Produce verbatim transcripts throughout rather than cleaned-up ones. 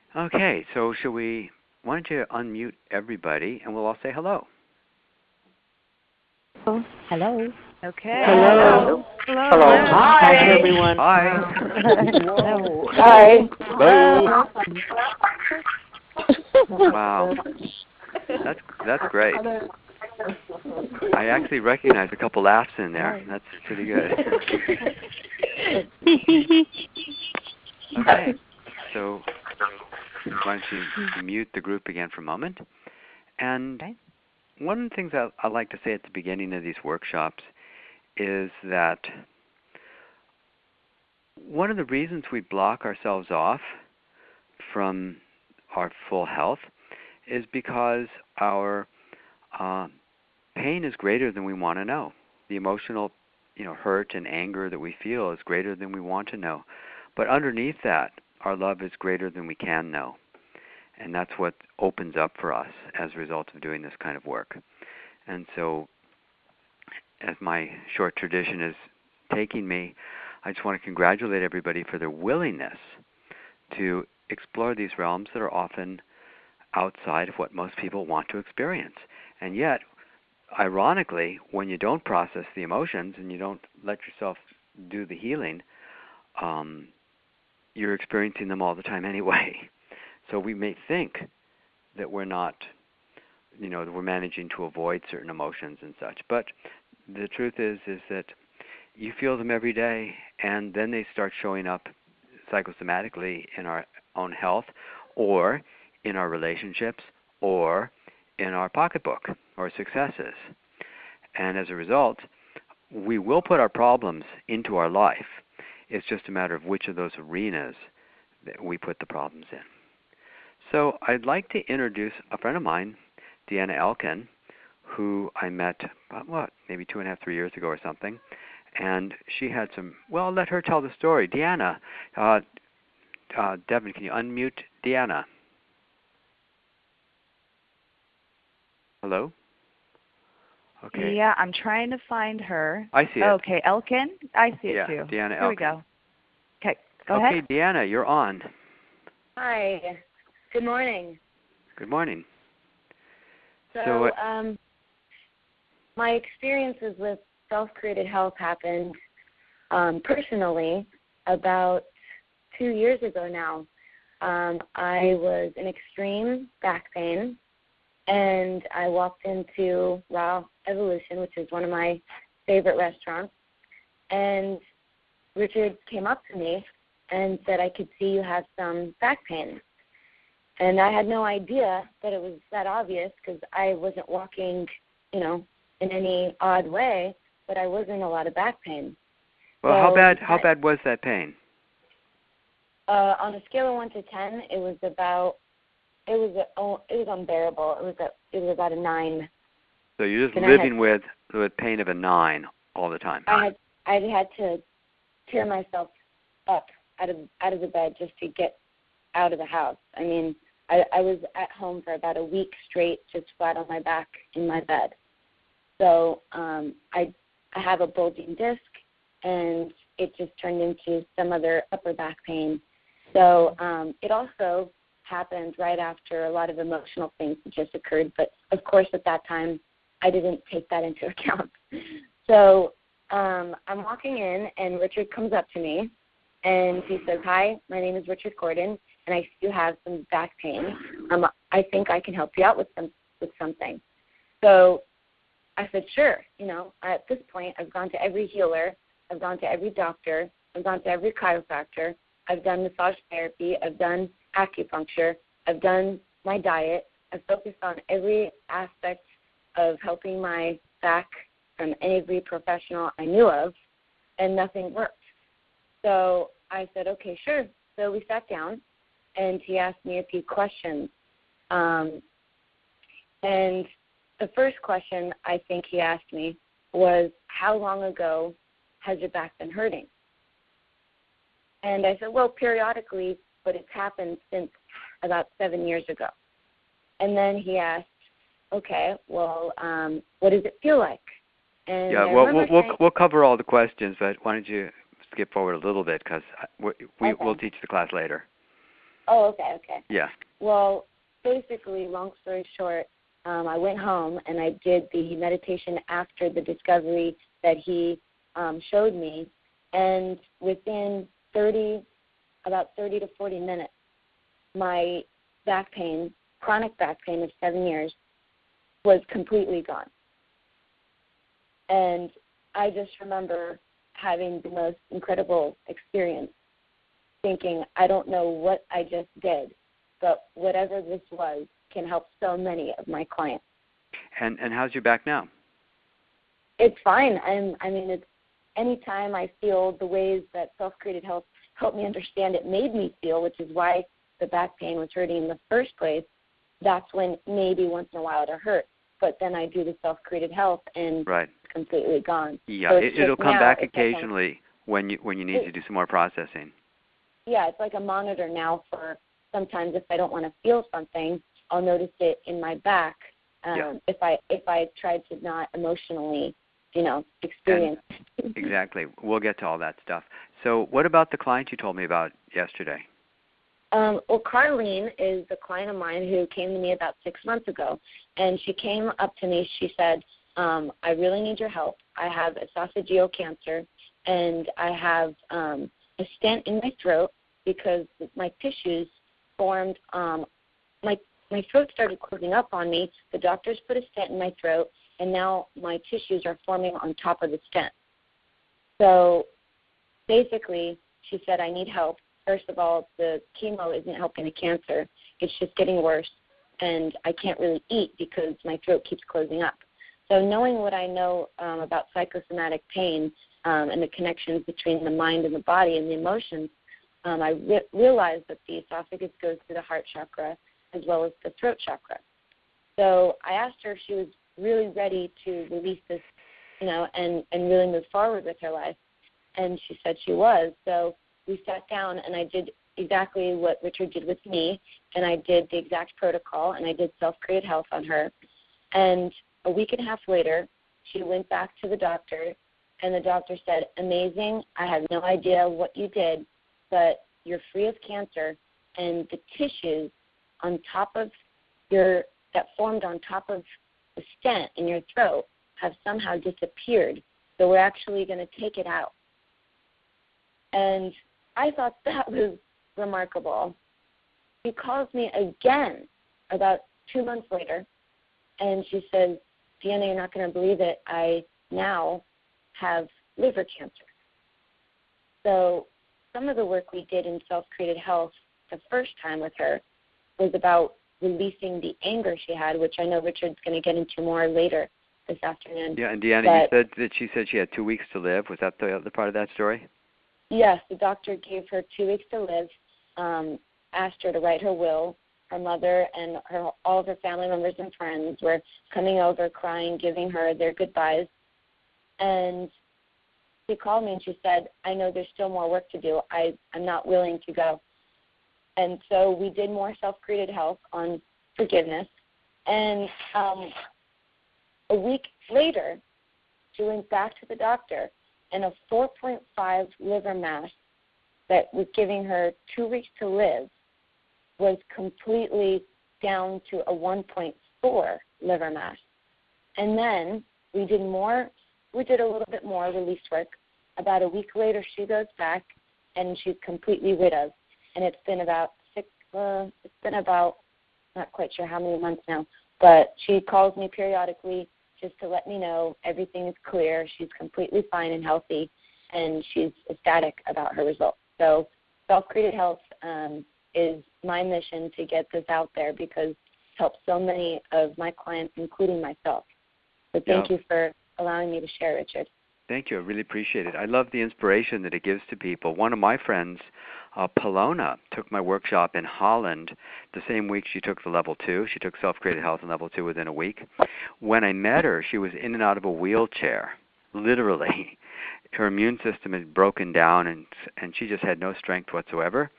Okay, so should we, why don't you unmute everybody and we'll all say hello. Oh, hello. Okay. Hello. Hello. Hello. Hello. Hi, Hi everyone. Hi. Hello. Hi. Hello. Wow. That's that's great. I actually recognize a couple laughs in there. That's pretty good. Okay. So why don't you mute the group again for a moment? And Okay. one of the things I, I like to say at the beginning of these workshops is that one of the reasons we block ourselves off from our full health is because our uh, pain is greater than we want to know. The emotional, you know, hurt and anger that we feel is greater than we want to know. But underneath that, our love is greater than we can know. And that's what opens up for us as a result of doing this kind of work. And so, as my short tradition is taking me, I just want to congratulate everybody for their willingness to explore these realms that are often outside of what most people want to experience. And yet, ironically, when you don't process the emotions and you don't let yourself do the healing, um, you're experiencing them all the time anyway. So we may think that we're not, you know, that we're managing to avoid certain emotions and such. But the truth is, is that you feel them every day, and then they start showing up psychosomatically in our own health, or in our relationships, or in our pocketbook, or successes. And as a result, we will put our problems into our life. It's just a matter of which of those arenas that we put the problems in. So I'd like to introduce a friend of mine, Deanna Elkin, who I met, about, what, maybe two and a half, three years ago or something. And she had some, well, let her tell the story. Deanna, uh, uh, Devin, can you unmute Deanna? Hello? Okay. Yeah, I'm trying to find her. I see it. Okay, Elkin. I see it yeah, too. Deanna Here Elkin. we go. Okay, go okay, ahead. Okay, Deanna, you're on. Hi. Good morning. Good morning. So, So, uh, um, my experiences with self-created health happened um, personally about two years ago now. Um, I was in extreme back pain, and I walked into Raw Evolution, which is one of my favorite restaurants, and Richard came up to me and said, I could see you have some back pain. And I had no idea that it was that obvious because I wasn't walking, you know, in any odd way, but I was in a lot of back pain. well, so how bad? How I, bad was that pain? Uh, on a scale of one to ten, it was about, it was a, oh, it was unbearable. It was a, it was about a nine. So you're just and living had, with with pain of a nine all the time. I had I had to tear myself up out of out of the bed just to get out of the house. I mean, I, I was at home for about a week straight, just flat on my back in my bed. So um, I I have a bulging disc, and it just turned into some other upper back pain. So um, it also happened right after a lot of emotional things that just occurred. But, of course, at that time, I didn't take that into account. So um, I'm walking in, and Richard comes up to me, and he says, hi, my name is Richard Gordon, and I do have some back pain. Um, I think I can help you out with some with something. So I said, sure. You know, at this point, I've gone to every healer. I've gone to every doctor. I've gone to every chiropractor. I've done massage therapy. I've done acupuncture. I've done my diet. I've focused on every aspect of helping my back from every professional I knew of, and nothing worked. So I said, okay, sure. So we sat down, and he asked me a few questions. Um, and the first question I think he asked me was, how long ago has your back been hurting? And I said, well, periodically, but it's happened since about seven years ago. And then he asked, okay, well, um, what does it feel like? And yeah, I well, we'll, we'll saying, we'll cover all the questions, but why don't you skip forward a little bit because we, we okay. we'll teach the class later. Oh, okay, okay. Yeah. Well, basically, long story short, um, I went home and I did the meditation after the discovery that he um, showed me, and within thirty, about thirty to forty minutes, my back pain, chronic back pain of seven years, was completely gone. And I just remember having the most incredible experience, thinking, I don't know what I just did, but whatever this was can help so many of my clients. And and how's your back now? It's fine. I'm, I mean, it's anytime I feel the ways that self-created health helped me understand it made me feel, which is why the back pain was hurting in the first place, that's when maybe once in a while it'll hurt. But then I do the self-created health and right. it's completely gone. Yeah, so it, it'll come now, back it's like occasionally a, when you when you need it, to do some more processing. Yeah, it's like a monitor now for sometimes if I don't want to feel something, I'll notice it in my back. Um, yeah. If I if I tried to not emotionally, you know, experience. And exactly. We'll get to all that stuff. So what about the client you told me about yesterday? Um, well, Carlene is a client of mine who came to me about six months ago, and she came up to me. She said, um, I really need your help. I have esophageal cancer, and I have um, a stent in my throat because my tissues formed, um, my, my throat started closing up on me. The doctors put a stent in my throat, and now my tissues are forming on top of the stent. So basically, she said, I need help. First of all, the chemo isn't helping the cancer. It's just getting worse, and I can't really eat because my throat keeps closing up. So knowing what I know um, about psychosomatic pain um, and the connections between the mind and the body and the emotions, um, I re- realized that the esophagus goes through the heart chakra as well as the throat chakra. So I asked her if she was really ready to release this, you know, and, and really move forward with her life, and she said she was. So we sat down, and I did exactly what Richard did with me, and I did the exact protocol, and I did self-created health on her. And a week and a half later, she went back to the doctor, and the doctor said, amazing, I have no idea what you did, but you're free of cancer, and the tissues on top of your, that formed on top of the stent in your throat have somehow disappeared, so we're actually going to take it out. And I thought that was remarkable. She calls me again about two months later, and she says, Deanna, you're not going to believe it. I now have liver cancer. So some of the work we did in self-created health the first time with her was about releasing the anger she had, which I know Richard's going to get into more later this afternoon. Yeah, and Deanna, but, you said that she said she had two weeks to live. Was that the other part of that story? Yes, the doctor gave her two weeks to live, um, asked her to write her will. Her mother and her, all of her family members and friends were coming over, crying, giving her their goodbyes. And she called me and she said, I know there's still more work to do. I, I'm not willing to go. And so we did more self-created health on forgiveness. And um, a week later, she went back to the doctor, and a four point five liver mass that was giving her two weeks to live was completely down to a one point four liver mass. And then we did more, we did a little bit more release work. About a week later, she goes back, and she's completely rid of. And it's been about six, uh, it's been about, not quite sure how many months now, but she calls me periodically just to let me know everything is clear, she's completely fine and healthy, and she's ecstatic about her results. So self-created health um, is my mission to get this out there because it helps so many of my clients, including myself. So thank yep. you for allowing me to share, Richard. Thank you. I really appreciate it. I love the inspiration that it gives to people. One of my friends, uh, Polona, took my workshop in Holland the same week she took the level two. She took self-created health in level two within a week. When I met her, she was in and out of a wheelchair, literally. Her immune system had broken down, and and she just had no strength whatsoever.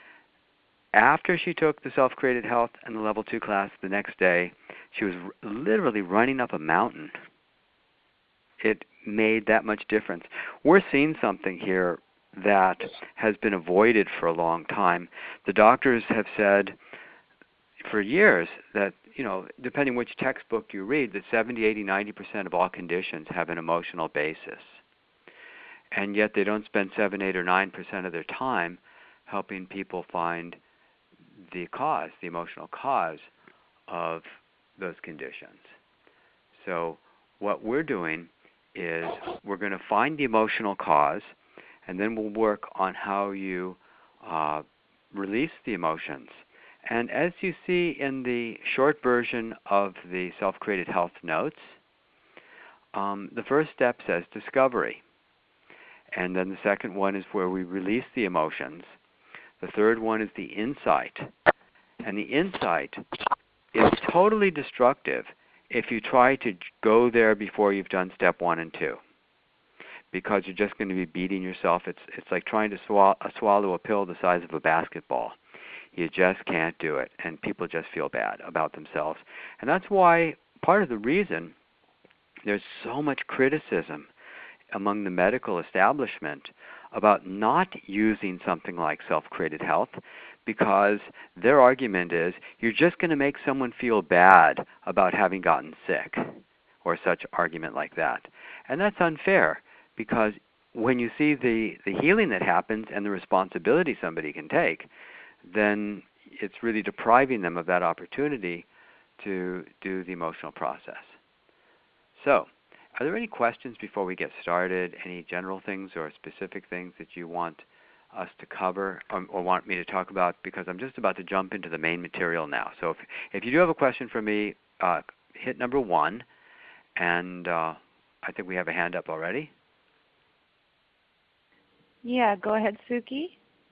After she took the self-created health and the level two class the next day, she was r- literally running up a mountain. It made that much difference. We're seeing something here that has been avoided for a long time. The doctors have said for years that, you know, depending which textbook you read, that seventy, eighty, ninety percent of all conditions have an emotional basis. And yet they don't spend seven, eight, or nine percent of their time helping people find the cause, the emotional cause of those conditions. So what we're doing is we're going to find the emotional cause, and then we'll work on how you uh, release the emotions. And as you see in the short version of the Self-Created Health Notes, um, the first step says discovery. And then the second one is where we release the emotions. The third one is the insight. And the insight is totally destructive if you try to go there before you've done step one and two, because you're just going to be beating yourself. It's it's like trying to swallow, swallow a pill the size of a basketball. You just can't do it, and people just feel bad about themselves. And that's why part of the reason there's so much criticism among the medical establishment about not using something like self-created health, because their argument is you're just going to make someone feel bad about having gotten sick, or such argument like that. And that's unfair, because when you see the, the healing that happens and the responsibility somebody can take, then it's really depriving them of that opportunity to do the emotional process. So, are there any questions before we get started? Any general things or specific things that you want us to cover or, or want me to talk about? Because I'm just about to jump into the main material now. So if, if you do have a question for me, uh, hit number one. And uh, I think we have a hand up already. Yeah, go ahead, Suki.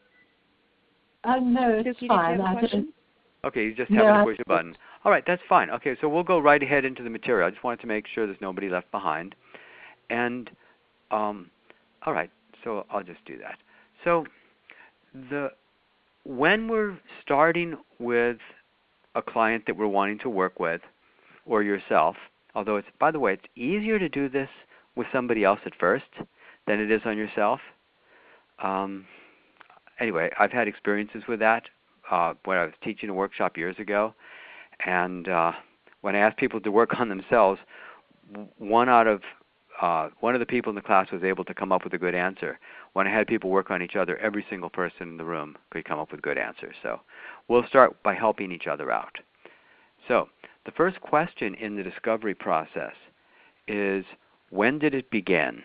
Uh, no, it's Suki, fine. did you have a I question? didn't. Okay, you just No, have to I- push a button. All right, that's fine. Okay, so we'll go right ahead into the material. I just wanted to make sure there's nobody left behind. And, um, all right, so I'll just do that. So the when we're starting with a client that we're wanting to work with, or yourself, although it's, by the way, it's easier to do this with somebody else at first than it is on yourself. Um, anyway, I've had experiences with that uh, when I was teaching a workshop years ago, and uh, when I asked people to work on themselves, one out of uh, one of the people in the class was able to come up with a good answer. When I had people work on each other, every single person in the room could come up with good answers. So we'll start by helping each other out. So the first question in the discovery process is, when did it begin?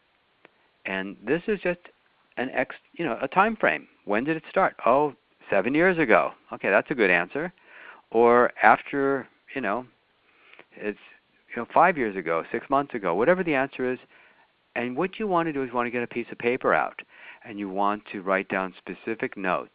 And this is just an ex, you know, a time frame. When did it start? Oh, seven years ago. Okay, that's a good answer. Or after, you know, it's you know five years ago, six months ago, whatever the answer is. And what you want to do is you want to get a piece of paper out, and you want to write down specific notes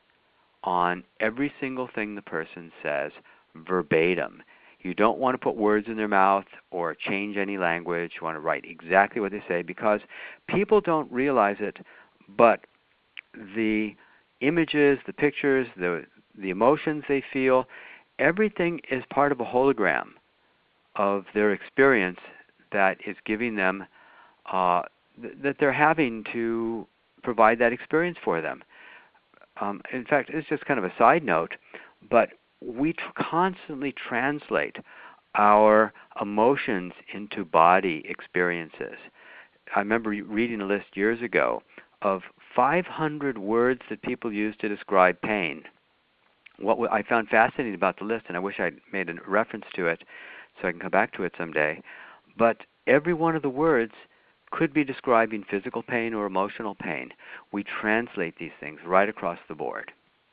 on every single thing the person says verbatim. You don't want to put words in their mouth or change any language. You want to write exactly what they say, because people don't realize it, but the images, the pictures, the the emotions they feel, everything is part of a hologram of their experience that is giving them, uh, th- that they're having to provide that experience for them. Um, in fact, it's just kind of a side note, but we tr- constantly translate our emotions into body experiences. I remember reading a list years ago of five hundred words that people use to describe pain. What w- I found fascinating about the list, and I wish I'd made a reference to it so I can come back to it someday, but every one of the words could be describing physical pain or emotional pain. We translate these things right across the board.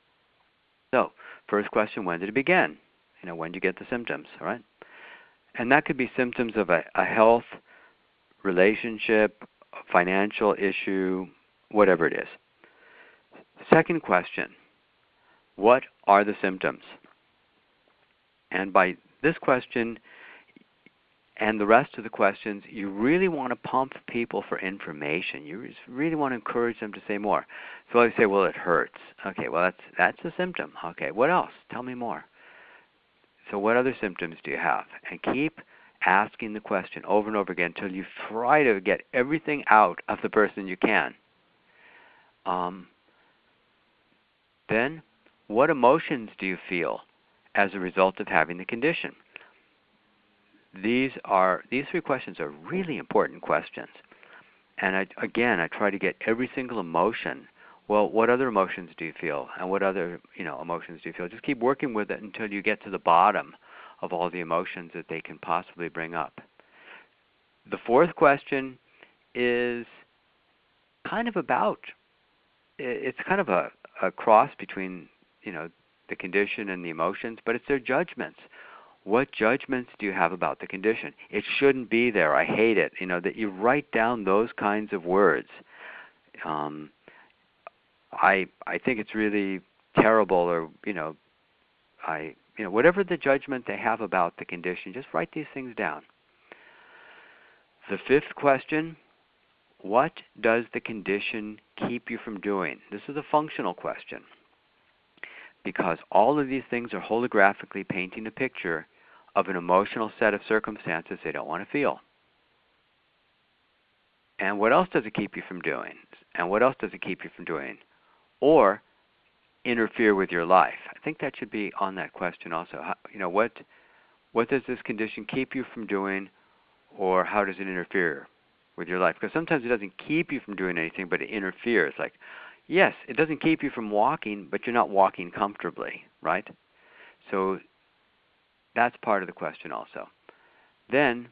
So, first question, when did it begin? You know, when did you get the symptoms, all right? And that could be symptoms of a, a health, relationship, a financial issue, whatever it is. Second question, what are the symptoms? And by this question and the rest of the questions, you really want to pump people for information. You just really want to encourage them to say more. So I say, well, it hurts. Okay, well, that's that's a symptom. Okay, what else? Tell me more. So what other symptoms do you have? And keep asking the question over and over again until you try to get everything out of the person you can. Um, then, what emotions do you feel as a result of having the condition? These are these three questions are really important questions. And I, again, I try to get every single emotion. Well, what other emotions do you feel? And what other, you know, emotions do you feel? Just keep working with it until you get to the bottom of all the emotions that they can possibly bring up. The fourth question is kind of about, it's kind of a, a cross between, you know, the condition and the emotions, but it's their judgments. What judgments do you have about the condition? It shouldn't be there. I hate it. You know, that you write down those kinds of words. Um, I I think it's really terrible, or you know, I you know whatever the judgment they have about the condition, just write these things down. The fifth question: what does the condition keep you from doing? This is a functional question, because all of these things are holographically painting a picture of an emotional set of circumstances they don't want to feel. And what else does it keep you from doing? And what else does it keep you from doing? Or interfere with your life? I think that should be on that question also. How, you know, what what does this condition keep you from doing, or how does it interfere with your life? Because sometimes it doesn't keep you from doing anything, but it interferes. Like, yes, it doesn't keep you from walking, but you're not walking comfortably, right? So that's part of the question also. Then,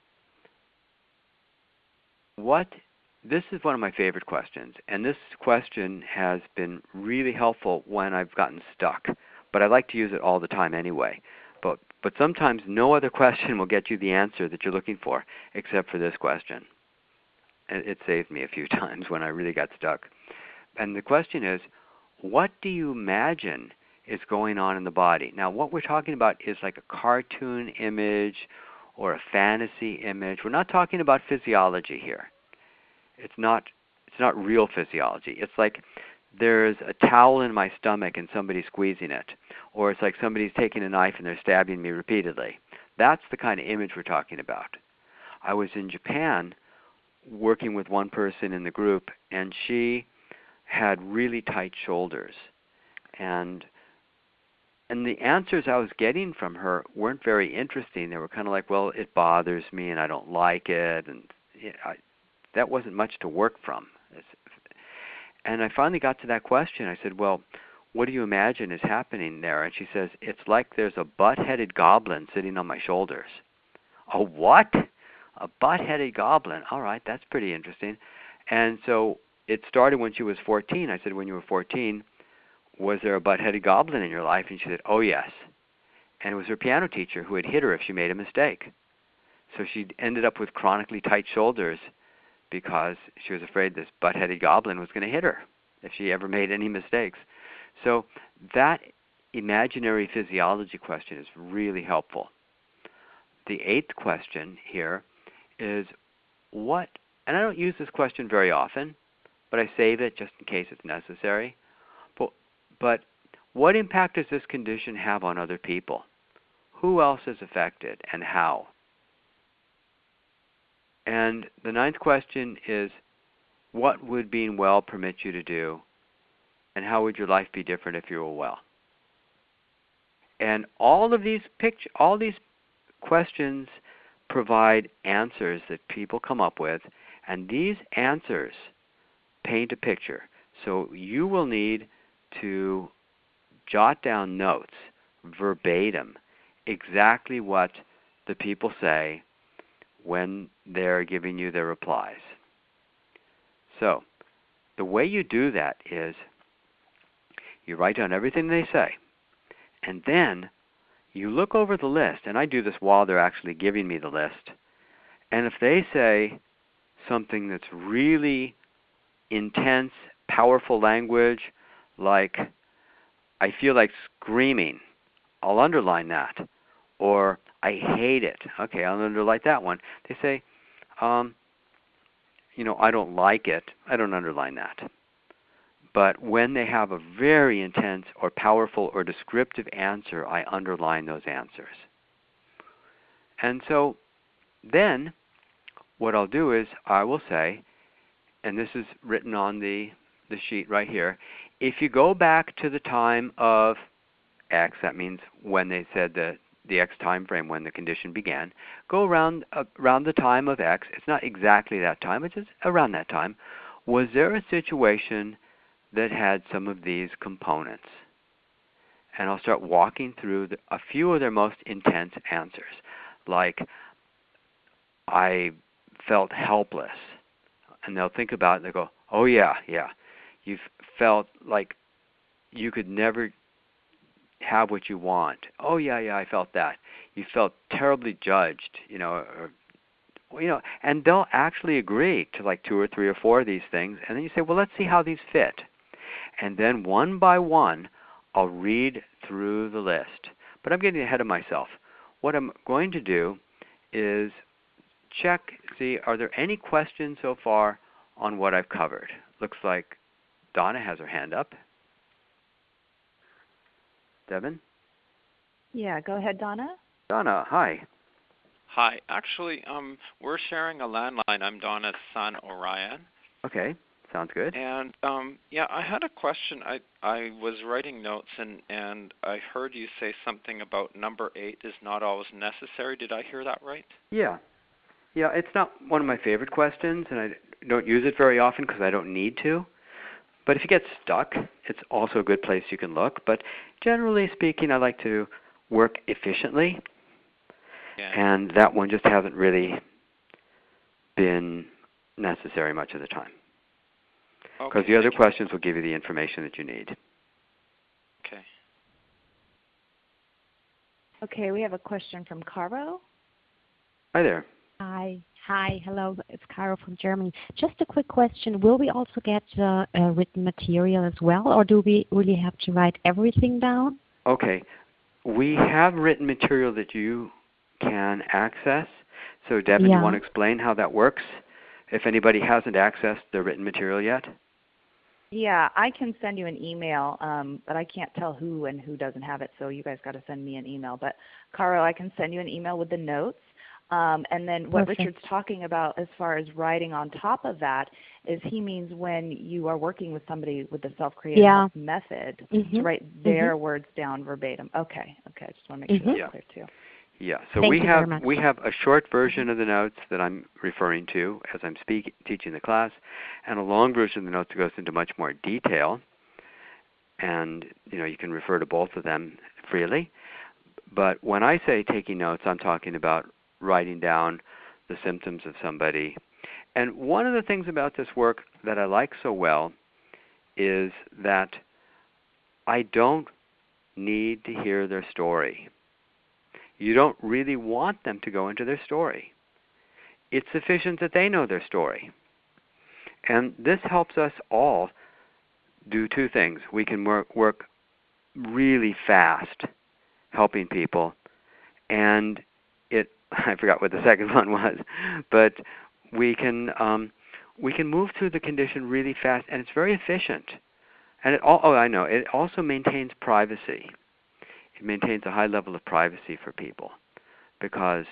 what, this is one of my favorite questions, and this question has been really helpful when I've gotten stuck, but I like to use it all the time anyway. But, but sometimes no other question will get you the answer that you're looking for, except for this question. And it saved me a few times when I really got stuck. And the question is, what do you imagine is going on in the body? Now, what we're talking about is like a cartoon image or a fantasy image. We're not talking about physiology here. It's not it's not real physiology. It's like there's a towel in my stomach and somebody's squeezing it. Or it's like somebody's taking a knife and they're stabbing me repeatedly. That's the kind of image we're talking about. I was in Japan working with one person in the group, and she had really tight shoulders. And And the answers I was getting from her weren't very interesting. They were kind of like, well, it bothers me and I don't like it. And you know, I, that wasn't much to work from. And I finally got to that question. I said, well, what do you imagine is happening there? And she says, it's like there's a butt-headed goblin sitting on my shoulders. A what? A butt-headed goblin. All right, that's pretty interesting. And so it started when she was fourteen. I said, when you were fourteen, was there a butt-headed goblin in your life? And she said, oh, yes. And it was her piano teacher who had hit her if she made a mistake. So she ended up with chronically tight shoulders because she was afraid this butt-headed goblin was going to hit her if she ever made any mistakes. So that imaginary physiology question is really helpful. The eighth question here is what, and I don't use this question very often, but I save it just in case it's necessary. But what impact does this condition have on other people? Who else is affected and how? And the ninth question is, what would being well permit you to do? And how would your life be different if you were well? And all of these picture, all these questions provide answers that people come up with, and these answers paint a picture. So you will need to jot down notes verbatim exactly what the people say when they're giving you their replies. So the way you do that is you write down everything they say, and then you look over the list, and I do this while they're actually giving me the list, and if they say something that's really intense, powerful language, like, I feel like screaming, I'll underline that. Or, I hate it. Okay, I'll underline that one. They say, um, you know, I don't like it. I don't underline that. But when they have a very intense or powerful or descriptive answer, I underline those answers. And so then what I'll do is I will say, and this is written on the the sheet right here. If you go back to the time of X, that means when they said the the X time frame when the condition began, go around uh, around the time of X. It's not exactly that time, it's just around that time. Was there a situation that had some of these components? And I'll start walking through the, a few of their most intense answers, like I felt helpless. And they'll think about it and they go, oh yeah, yeah. You've felt like you could never have what you want. Oh yeah, yeah, I felt that. You felt terribly judged, you know, or, you know, and they'll actually agree to like two or three or four of these things, and then you say, well, let's see how these fit. And then one by one, I'll read through the list. But I'm getting ahead of myself. What I'm going to do is check, see, are there any questions so far on what I've covered? Looks like Donna has her hand up. Devin? Yeah, go ahead, Donna. Donna, hi. Hi. Actually, um, we're sharing a landline. I'm Donna's son, Orion. Okay, sounds good. And um, yeah, I had a question. I I was writing notes, and, and I heard you say something about number eight is not always necessary. Did I hear that right? Yeah. Yeah, it's not one of my favorite questions, and I don't use it very often because I don't need to. But if you get stuck, it's also a good place you can look. But generally speaking, I like to work efficiently. Yeah. And that one just hasn't really been necessary much of the time. Because Okay, the other thank you. questions will give you the information that you need. Okay. Okay, we have a question from Caro. Hi there. Hi. Hi. Hello. It's Caro from Germany. Just a quick question. Will we also get uh, uh, written material as well, or do we really have to write everything down? Okay. We have written material that you can access. So, Devin, Yeah. you want to explain how that works? If anybody hasn't accessed the written material yet? Yeah, I can send you an email, um, but I can't tell who and who doesn't have it, so you guys got to send me an email. But, Caro, I can send you an email with the notes. Um, and then what Perfect. Richard's talking about as far as writing on top of that is he means when you are working with somebody with the self-created Yeah. method Mm-hmm. to write their Mm-hmm. words down verbatim. Okay, okay, I just want to make sure Mhm. that's clear too. Yeah. So Thank we you very have much. we have a short version of the notes that I'm referring to as I'm speaking, teaching the class, and a long version of the notes that goes into much more detail. And you know you can refer to both of them freely. But when I say taking notes, I'm talking about writing down the symptoms of somebody. And one of the things about this work that I like so well is that I don't need to hear their story. You don't really want them to go into their story. It's sufficient that they know their story. And this helps us all do two things. We can work, work really fast helping people, and it I forgot what the second one was, but we can um, we can move through the condition really fast, and it's very efficient. And it all, oh, I know, it also maintains privacy. It maintains a high level of privacy for people, because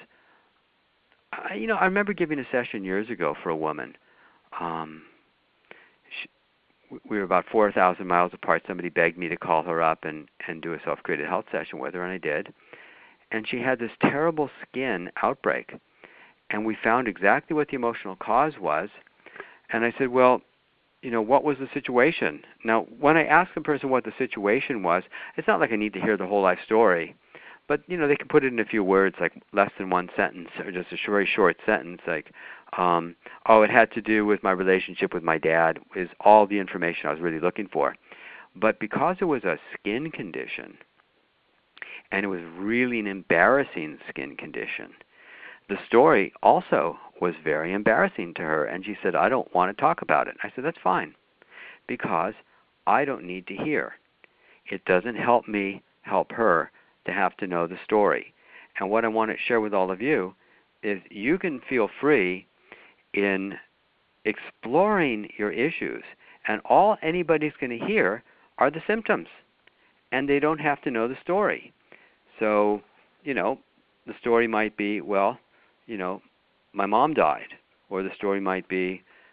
I, you know I remember giving a session years ago for a woman. Um, she, we were about four thousand miles apart. Somebody begged me to call her up and, and do a self-created health session with her, and I did. And she had this terrible skin outbreak. And we found exactly what the emotional cause was. And I said, well, you know, what was the situation? Now, when I ask a person what the situation was, it's not like I need to hear the whole life story. But, you know, they can put it in a few words, like less than one sentence, or just a very short sentence, like, um, oh, it had to do with my relationship with my dad, is all the information I was really looking for. But because it was a skin condition, and it was really an embarrassing skin condition, the story also was very embarrassing to her, and she said, I don't want to talk about it. I said, that's fine, because I don't need to hear. It doesn't help me help her to have to know the story. And what I want to share with all of you is you can feel free in exploring your issues, and all anybody's going to hear are the symptoms, and they don't have to know the story. So, you know, the story might be, well, you know, my mom died, or the story might be,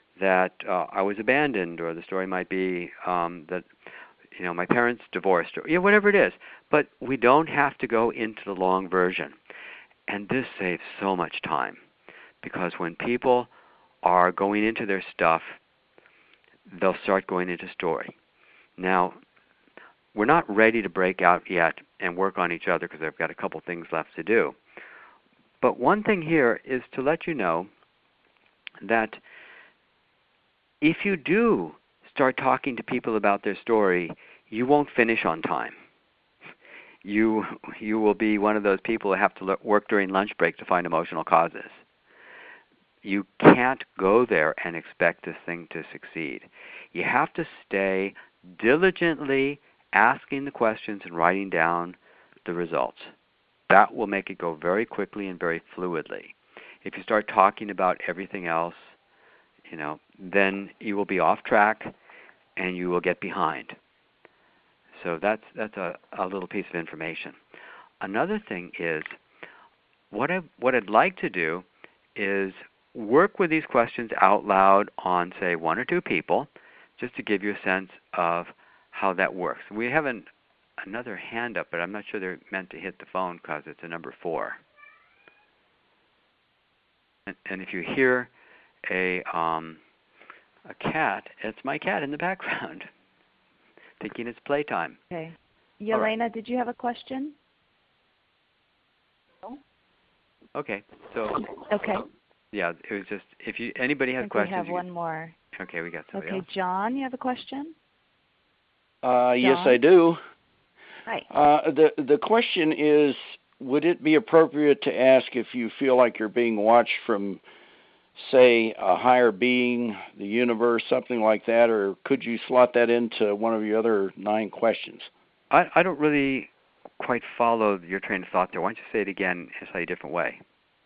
that uh, I was abandoned, or the story might be um, that you know my parents divorced, or you know, whatever it is. But we don't have to go into the long version, and this saves so much time, because when people are going into their stuff, they'll start going into story. Now, we're not ready to break out yet and work on each other because I've got a couple things left to do. But one thing here is to let you know that if you do start talking to people about their story, you won't finish on time. You you will be one of those people who have to work during lunch break to find emotional causes. You can't go there and expect this thing to succeed. You have to stay diligently asking the questions and writing down the results. That will make it go very quickly and very fluidly. If you start talking about everything else, you know, then you will be off track and you will get behind. So that's that's a, a little piece of information. Another thing is, what I what I'd like to do is work with these questions out loud on, say, one or two people, just to give you a sense of how that works. We have an, another hand up, but I'm not sure they're meant to hit the phone because it's a number four. And, and if you hear a um, a cat, it's my cat in the background, thinking it's playtime. Okay. Yelena, right. Did you have a question? No. Okay. So. Okay. Yeah, it was just if you anybody has I think questions. We have you one can, more. Okay, we got somebody Okay, else. John, you have a question? Uh, yes, I do. Hi. Uh, the the question is, would it be appropriate to ask if you feel like you're being watched from, say, a higher being, the universe, something like that, or could you slot that into one of your other nine questions? I, I don't really quite follow your train of thought there. Why don't you say it again in a slightly different way?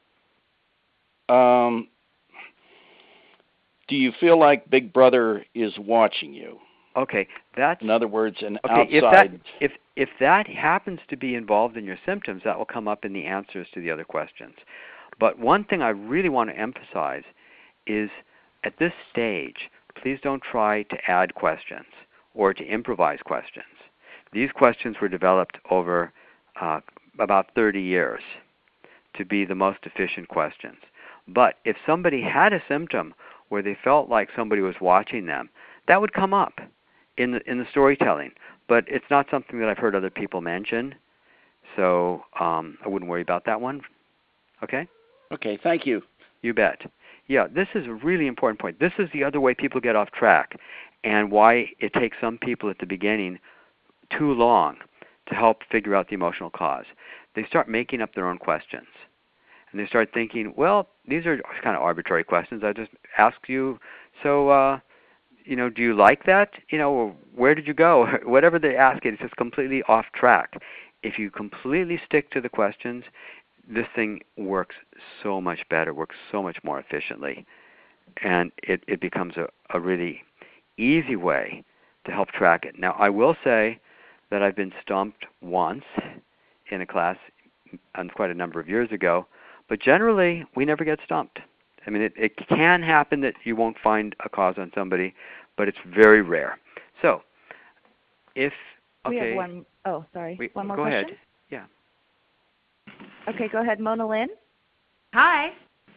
Um, do you feel like Big Brother is watching you? Okay, that's in other words, an okay, outside. If that, if if that happens to be involved in your symptoms, that will come up in the answers to the other questions. But one thing I really want to emphasize is, at this stage, please don't try to add questions or to improvise questions. These questions were developed over uh, about thirty years to be the most efficient questions. But if somebody had a symptom where they felt like somebody was watching them, that would come up in the in the storytelling. But it's not something that I've heard other people mention, so um, I wouldn't worry about that one. Okay? Okay, thank you. You bet. Yeah, this is a really important point. This is the other way people get off track, and why it takes some people at the beginning too long to help figure out the emotional cause. They start making up their own questions. And they start thinking, well, these are kind of arbitrary questions. I just ask you, so, uh, you know, do you like that? You know, where did you go? Whatever they ask it, it's just completely off track. If you completely stick to the questions, this thing works so much better, works so much more efficiently. And it, it becomes a, a really easy way to help track it. Now, I will say that I've been stumped once in a class quite a number of years ago, but generally, we never get stumped. I mean, it, it can happen that you won't find a cause on somebody, but it's very rare. So, if okay, we have one. Oh, sorry. We, one more go question. Ahead. Yeah. Okay, go ahead, Mona Lynn. Hi.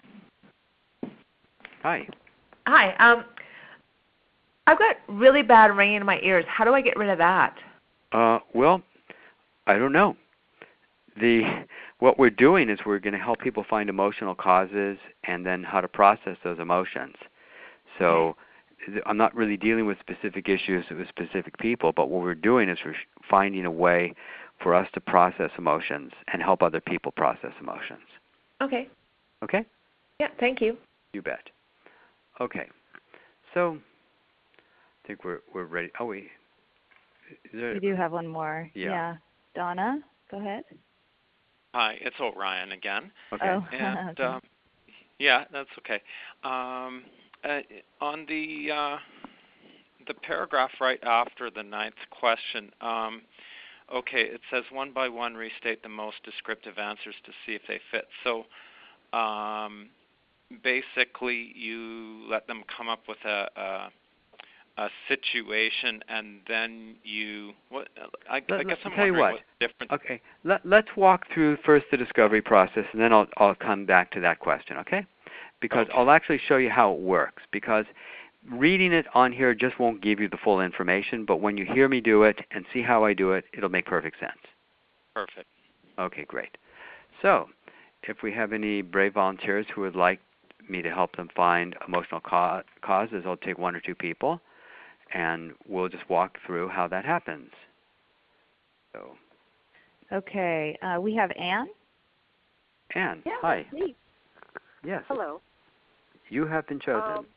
Hi. Hi. Um, I've got really bad ringing in my ears. How do I get rid of that? Uh, well, I don't know. The what we're doing is we're going to help people find emotional causes and then how to process those emotions. So okay. I'm not really dealing with specific issues with specific people, but what we're doing is we're finding a way for us to process emotions and help other people process emotions. Okay. Okay? Yeah, thank you. You bet. Okay. So I think we're we're ready. Oh, we there, we do have one more. Yeah. yeah. Donna, go ahead. Hi, it's Orion again. Okay. Oh. And okay. um, yeah, that's okay. Um, uh, on the uh, the paragraph right after the ninth question, um, okay, it says one by one restate the most descriptive answers to see if they fit. So, um, basically you let them come up with a, a a situation, and then you. What I, let, I guess let, I'm tell you wondering what. what's different. Okay, let, let's walk through first the discovery process, and then I'll I'll come back to that question. Okay, because Okay. I'll actually show you how it works. Because reading it on here just won't give you the full information, but when you hear me do it and see how I do it, it'll make perfect sense. Perfect. Okay, great. So, if we have any brave volunteers who would like me to help them find emotional ca- causes, I'll take one or two people, and we'll just walk through how that happens. So, Okay. Uh, we have Anne. Anne, Yeah, hi. that's me. Yes. Hello. You have been chosen. Um,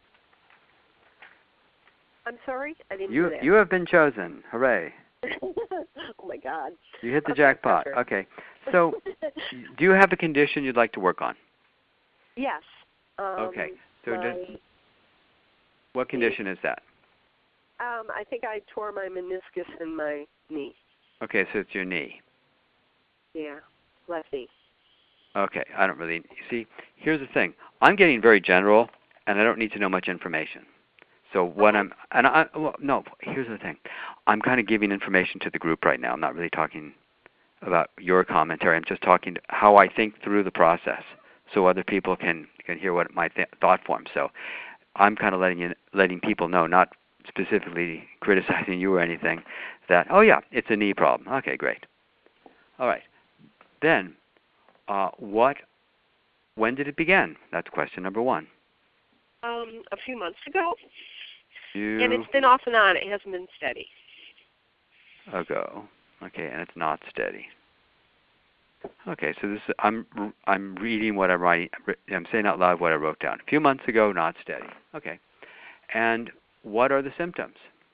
I'm sorry, I didn't you hear that. you have been chosen. Hooray! Oh my God. You hit the Okay, jackpot. pressure. Okay. So, do you have a condition you'd like to work on? Yes. Um, Okay. So, my, just, what condition is that? um, I think I tore my meniscus in my knee. Okay, so it's your knee. Yeah, left knee. Okay, I don't really. You see, here's the thing. I'm getting very general, and I don't need to know much information. So what I'm, and I, well, no, here's the thing. I'm kind of giving information to the group right now. I'm not really talking about your commentary. I'm just talking to how I think through the process, so other people can can hear what my th- thought forms. So I'm kind of letting you, letting people know, not specifically criticizing you or anything, that oh yeah, it's a knee problem. Okay, great. All right. Then, uh, what? When did it begin? That's question number one. Um, a few months ago. You And it's been off and on. It hasn't been steady. ago. Okay, and it's not steady. Okay, so this is, I'm I'm reading what I'm writing. I'm saying out loud what I wrote down. A few months ago, not steady. Okay, and what are the symptoms?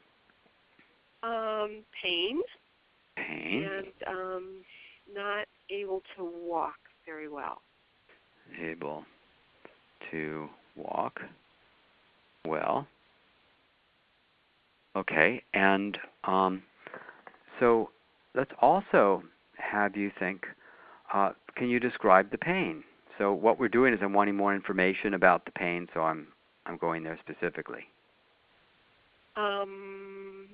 Um, pain. Pain. And um, not able to walk very well. Able to walk well. Okay, and um, so let's also have you think, uh, can you describe the pain? So what we're doing is I'm wanting more information about the pain, so I'm I'm going there specifically. Um,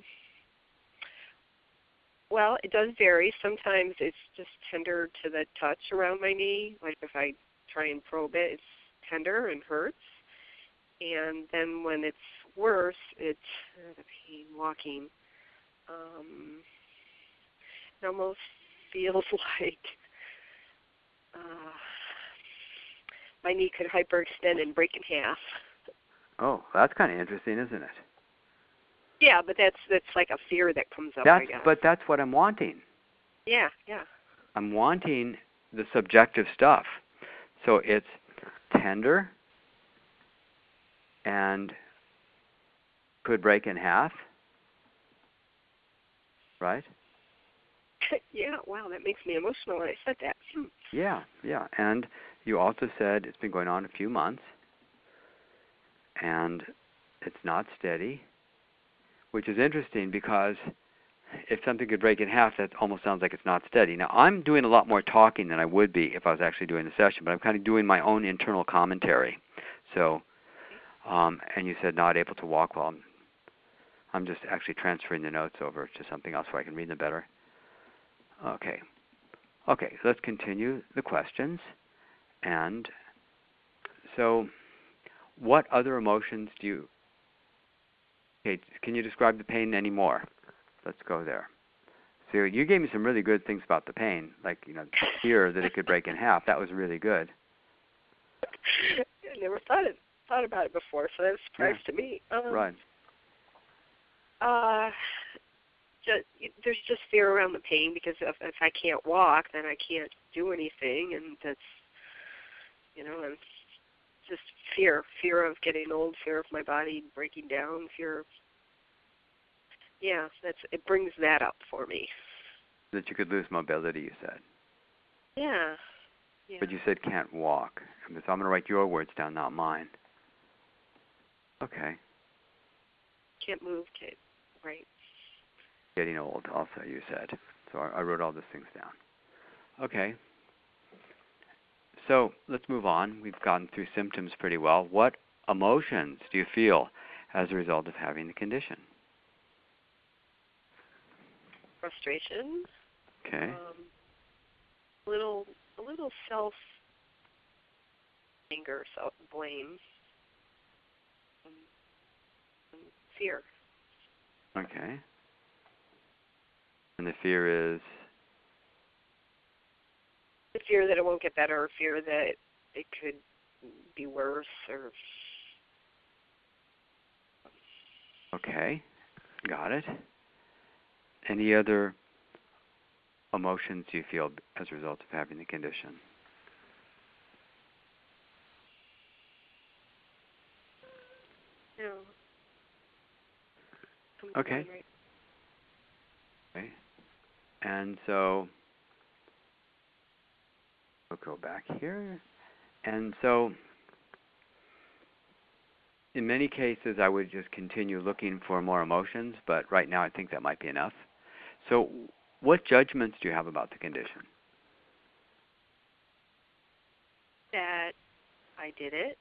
well, it does vary. Sometimes it's just tender to the touch around my knee. Like if I try and probe it, it's tender and hurts. And then when it's worse, it's uh, the pain walking. Um, it almost feels like uh, my knee could hyperextend and break in half. Oh, that's kind of interesting, isn't it? Yeah, but that's that's like a fear that comes up, That's I guess. but that's what I'm wanting. Yeah, yeah. I'm wanting the subjective stuff. So it's tender and could break in half, right? Yeah, wow, that makes me emotional when I said that. Hmm. Yeah, yeah. And you also said it's been going on a few months and it's not steady, which is interesting because if something could break in half, that almost sounds like it's not steady. Now, I'm doing a lot more talking than I would be if I was actually doing the session, but I'm kind of doing my own internal commentary. So, um, and you said not able to walk well. I'm, I'm just actually transferring the notes over to something else so I can read them better. Okay. Okay, let's continue the questions. And so, what other emotions do you... Okay, can you describe the pain anymore? Let's go there. So you gave me some really good things about the pain, like, you know, fear that it could break in half. That was really good. I never thought it thought about it before, so that's a surprise Yeah. to me. Um, Right. Uh, just, there's just fear around the pain because if, if I can't walk, then I can't do anything, and that's, you know, and just fear, fear of getting old, fear of my body breaking down, fear of, yeah, that's it brings that up for me. That you could lose mobility, you said. Yeah. yeah. But you said can't walk. So I'm going to write your words down, not mine. Okay. Can't move, can't, right. Getting old, also, you said. So I, I wrote all these things down. Okay. so let's move on. We've gotten through symptoms pretty well. What emotions do you feel as a result of having the condition? Frustration. Okay. Um, a little, a little self anger, self blame, and, and fear. Okay. And the fear is? The fear that it won't get better, fear that it could be worse, or. Okay, got it. Any other emotions you feel as a result of having the condition? No. Okay. Okay. And so we'll go back here. And so in many cases, I would just continue looking for more emotions, but right now I think that might be enough. So what judgments do you have about the condition? That I did it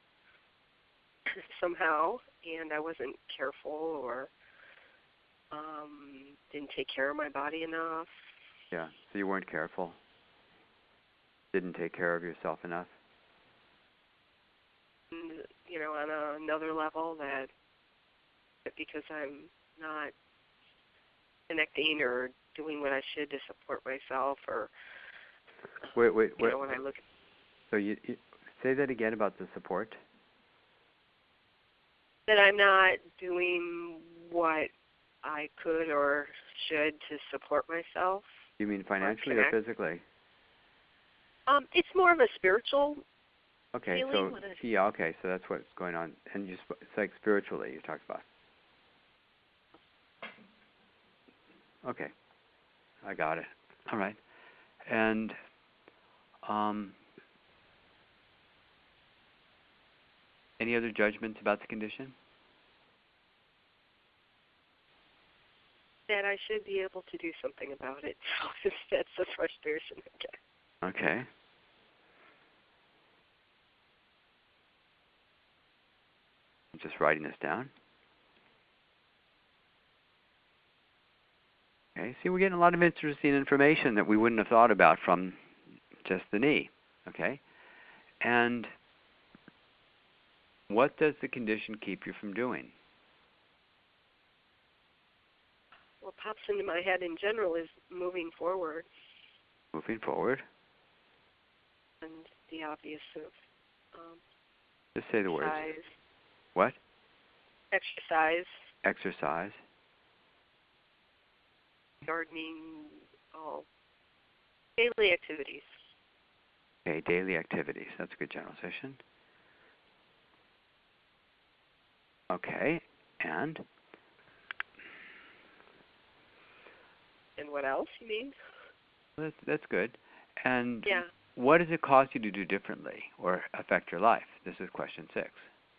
somehow, and I wasn't careful, or um, didn't take care of my body enough. Yeah, so you weren't careful. Didn't take care of yourself enough. And, you know, on a, another level, that, that because I'm not connecting or doing what I should to support myself, or wait, wait, you wait. know, when I look. So you, you say that again about the support. That I'm not doing what I could or should to support myself. You mean financially or, or physically? Um, it's more of a spiritual. Okay, so yeah, okay, so that's what's going on, and you, it's like spiritually you talked about. Okay, I got it. All right, and um, any other judgments about the condition? That I should be able to do something about it. So that's the frustration. Okay. Okay. I'm just writing this down. Okay, see, we're getting a lot of interesting information that we wouldn't have thought about from just the knee. Okay, and what does the condition keep you from doing? What pops into my head in general is moving forward. Moving forward. And the obvious of um, just say the words. Exercise. What? Exercise. Exercise. Gardening. All daily activities. Okay, daily activities. That's a good generalization. Okay, and? And what else, you mean? That's, that's good. And yeah. What does it cause you to do differently or affect your life? This is question six.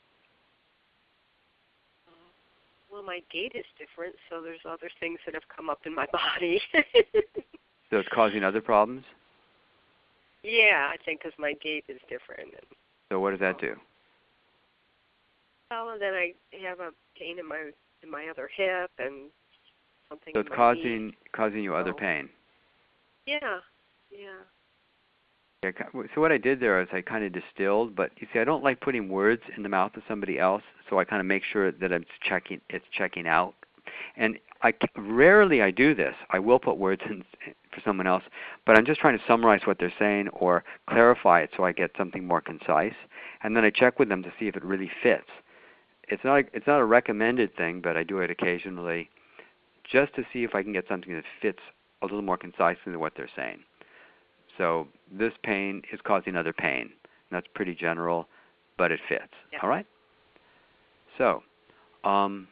Well, my gait is different, so there's other things that have come up in my body. So it's causing other problems? Yeah, I think because my gait is different. And, so what does that do? Well, and then I have a pain in my in my other hip and something. So it's in my causing knee. causing you other oh. pain. Yeah, yeah. Yeah, so what I did there is I kind of distilled, but you see, I don't like putting words in the mouth of somebody else, so I kind of make sure that it's checking, it's checking out. And I rarely I do this. I will put words in for someone else, but I'm just trying to summarize what they're saying or clarify it so I get something more concise. And then I check with them to see if it really fits. It's not it's not a recommended thing, but I do it occasionally, just to see if I can get something that fits a little more concisely than what they're saying. So this pain is causing other pain. And that's pretty general, but it fits. Yeah. All right? So, um,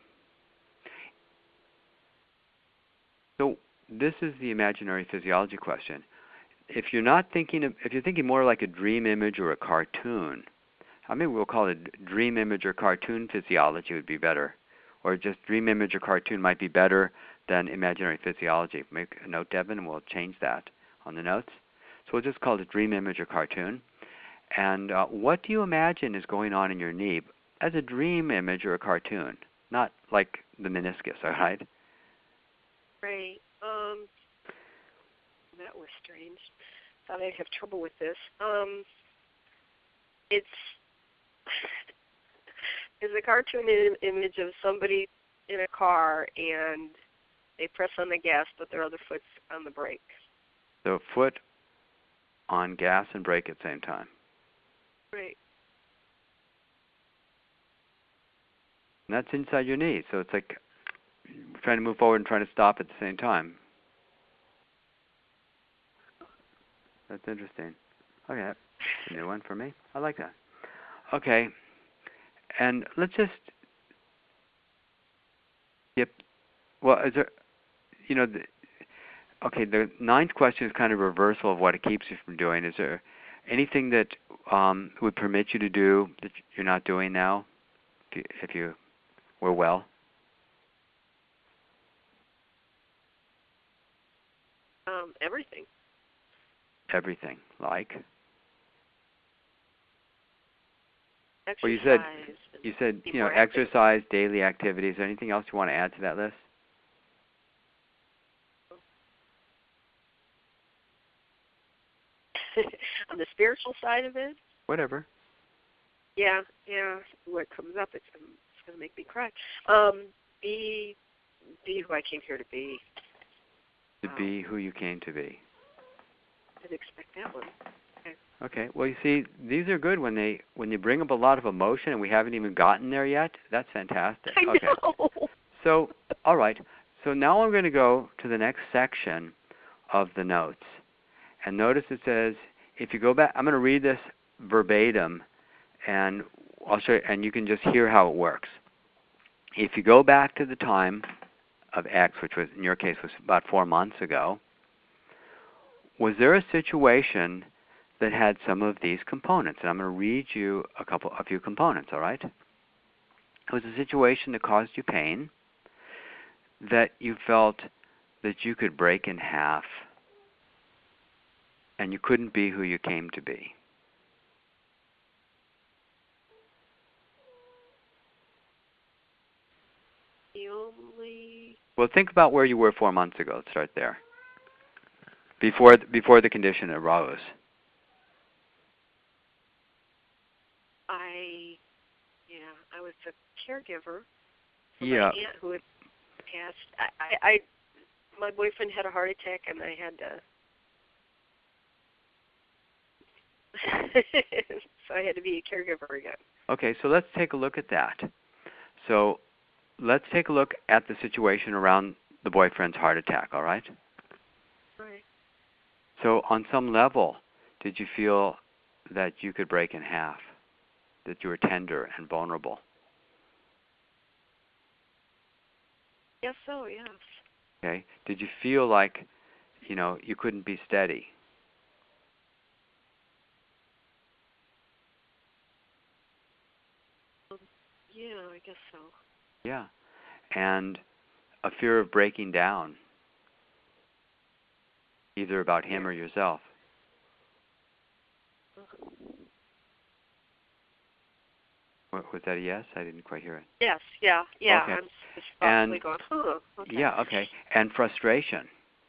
so this is the imaginary physiology question. If you're not thinking, of, if you're thinking more like a dream image or a cartoon, I mean we'll call it dream image or cartoon physiology would be better, or just dream image or cartoon might be better than imaginary physiology. Make a note, Devin, and we'll change that on the notes. So we'll just call it dream image or cartoon. And uh, what do you imagine is going on in your knee as a dream image or a cartoon? Not like the meniscus, all right? Right. Um, that was strange. Thought I'd have trouble with this. Um, it's it's a cartoon im- image of somebody in a car and they press on the gas, but their other foot's on the brake. So foot on gas and brake at the same time. Right. And that's inside your knee. So it's like trying to move forward and trying to stop at the same time. That's interesting. Okay, that's a new one for me. I like that. Okay, and let's just yep. Well, is there, you know, the, okay, the ninth question is kind of a reversal of what it keeps you from doing. Is there anything that um, would permit you to do that you're not doing now, if you, if you were well? Um, everything. Everything, like? Exercise. Well, you said you said you know active. exercise, daily activities. Is there anything else you want to add to that list? On the spiritual side of it? Whatever. Yeah, yeah. What comes up, it's, it's going to make me cry. Um, be, be who I came here to be. To be who you came to be. Didn't expect that one. Okay. Okay. Well, you see, these are good when they when you bring up a lot of emotion and we haven't even gotten there yet. That's fantastic. I okay. know. So, all right. So now I'm going to go to the next section of the notes. And notice it says, if you go back, I'm going to read this verbatim, and I'll show you, and you can just hear how it works. If you go back to the time of X, which was in your case was about four months ago, was there a situation that had some of these components? And I'm going to read you a couple, a few components. All right? It was a situation that caused you pain, that you felt that you could break in half, and you couldn't be who you came to be. The only... Well, think about where you were four months ago. Let's start there. Before before the condition arose. I, yeah, I was a caregiver for Yeah. my aunt who had passed. I, I, I, my boyfriend had a heart attack, and I had to. So I had to be a caregiver again. Okay, so let's take a look at that. So let's take a look at the situation around the boyfriend's heart attack, all right? Right. So on some level, did you feel that you could break in half, that you were tender and vulnerable? Yes, so, yes. Okay. Did you feel like, you know, you couldn't be steady? Um, yeah, I guess so. Yeah. And a fear of breaking down, either about him or yourself. What, was that a yes? I didn't quite hear it. Yes, yeah, yeah. Okay. I'm just And thoughtfully going, huh, okay. Yeah, okay. And frustration.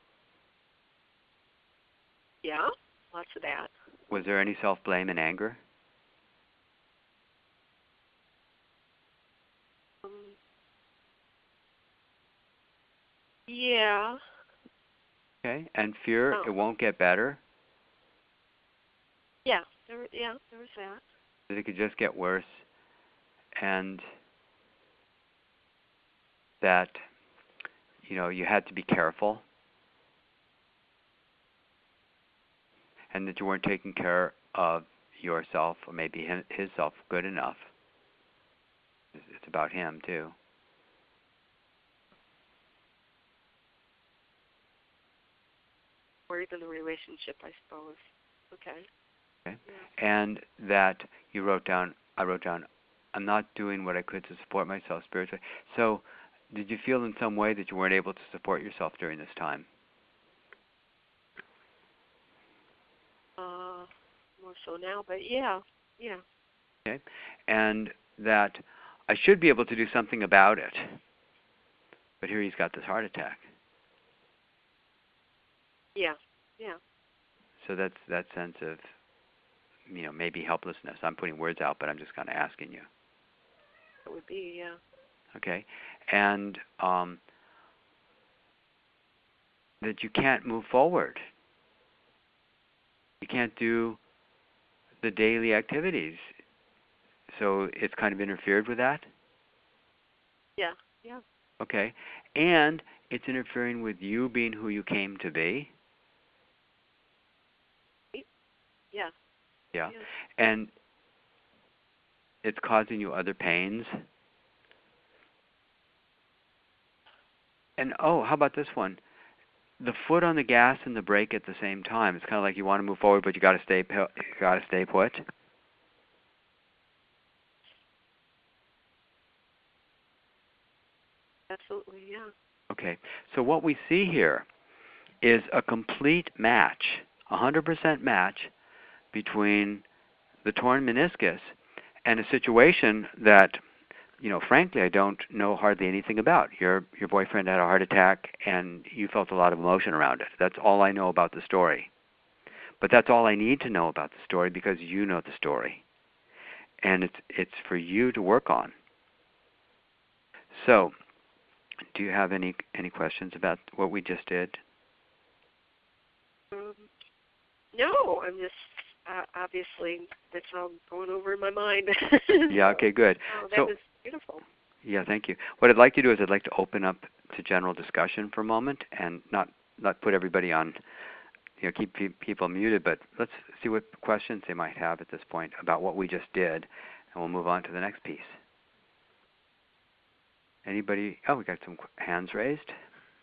Yeah, lots of that. Was there any self-blame and anger? Um, yeah. Okay. And fear, Oh. it won't get better? Yeah, there, yeah, there was that. That it could just get worse? And that, you know, you had to be careful? And that you weren't taking care of yourself, or maybe him, his self, good enough? It's about him, too. Or even the relationship, I suppose. Okay. Okay. Yeah. And that you wrote down, I wrote down, I'm not doing what I could to support myself spiritually. So did you feel in some way that you weren't able to support yourself during this time? Uh, more so now, but yeah, yeah. Okay, and that I should be able to do something about it. But here he's got this heart attack. Yeah, yeah. So that's that sense of, you know, maybe helplessness. I'm putting words out, but I'm just kind of asking you. It would be, yeah. Okay, and um, that you can't move forward. You can't do the daily activities. So it's kind of interfered with that? Yeah, yeah. Okay, and it's interfering with you being who you came to be? Yeah. Yeah. Yeah. And it's causing you other pains? And oh, how about this one? The foot on the gas and the brake at the same time. It's kind of like you want to move forward, but you got to stay you got to stay put. Absolutely, yeah. Okay. So what we see here is a complete match, a one hundred percent match between the torn meniscus and a situation that, you know, frankly, I don't know hardly anything about. Your your boyfriend had a heart attack, and you felt a lot of emotion around it. That's all I know about the story. But that's all I need to know about the story because you know the story, and it's it's for you to work on. So, do you have any any questions about what we just did? Um, no, I'm just uh, obviously that's all going over in my mind. Yeah. Okay. Good. Oh, that so, was beautiful. Yeah, thank you. What I'd like to do is I'd like to open up to general discussion for a moment and not not put everybody on, you know, keep pe- people muted, but let's see what questions they might have at this point about what we just did, and we'll move on to the next piece. Anybody? Oh, we got some hands raised.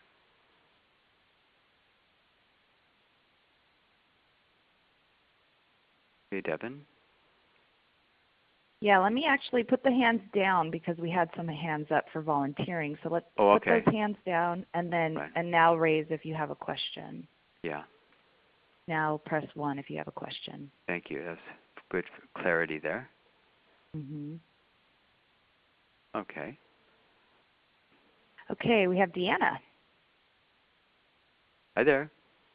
Okay, Devin. Yeah, let me actually put the hands down because we had some hands up for volunteering. So let's oh, okay. put those hands down and then right. and now raise if you have a question. Yeah. Now press one if you have a question. Thank you. That's good clarity there. Mm-hmm. Okay. Okay, we have Deanna. Hi there.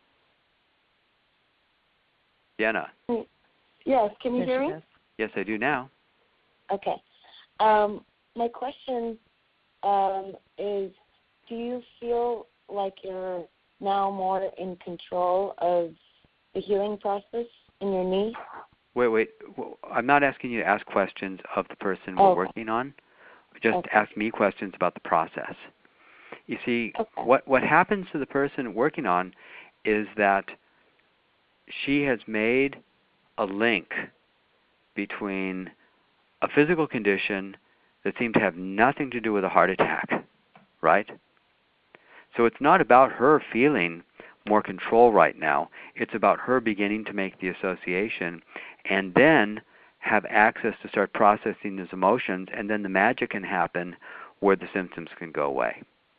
Deanna. Yes, can you There hear she me? goes. Yes, I do now. Okay. Um, my question um, is, do you feel like you're now more in control of the healing process in your knee? Wait, wait. I'm not asking you to ask questions of the person oh, we're working on. Just okay. ask me questions about the process. You see, okay. what what happens to the person working on is that she has made a link between a physical condition that seemed to have nothing to do with a heart attack, right? So it's not about her feeling more control right now. It's about her beginning to make the association and then have access to start processing those emotions, and then the magic can happen where the symptoms can go away.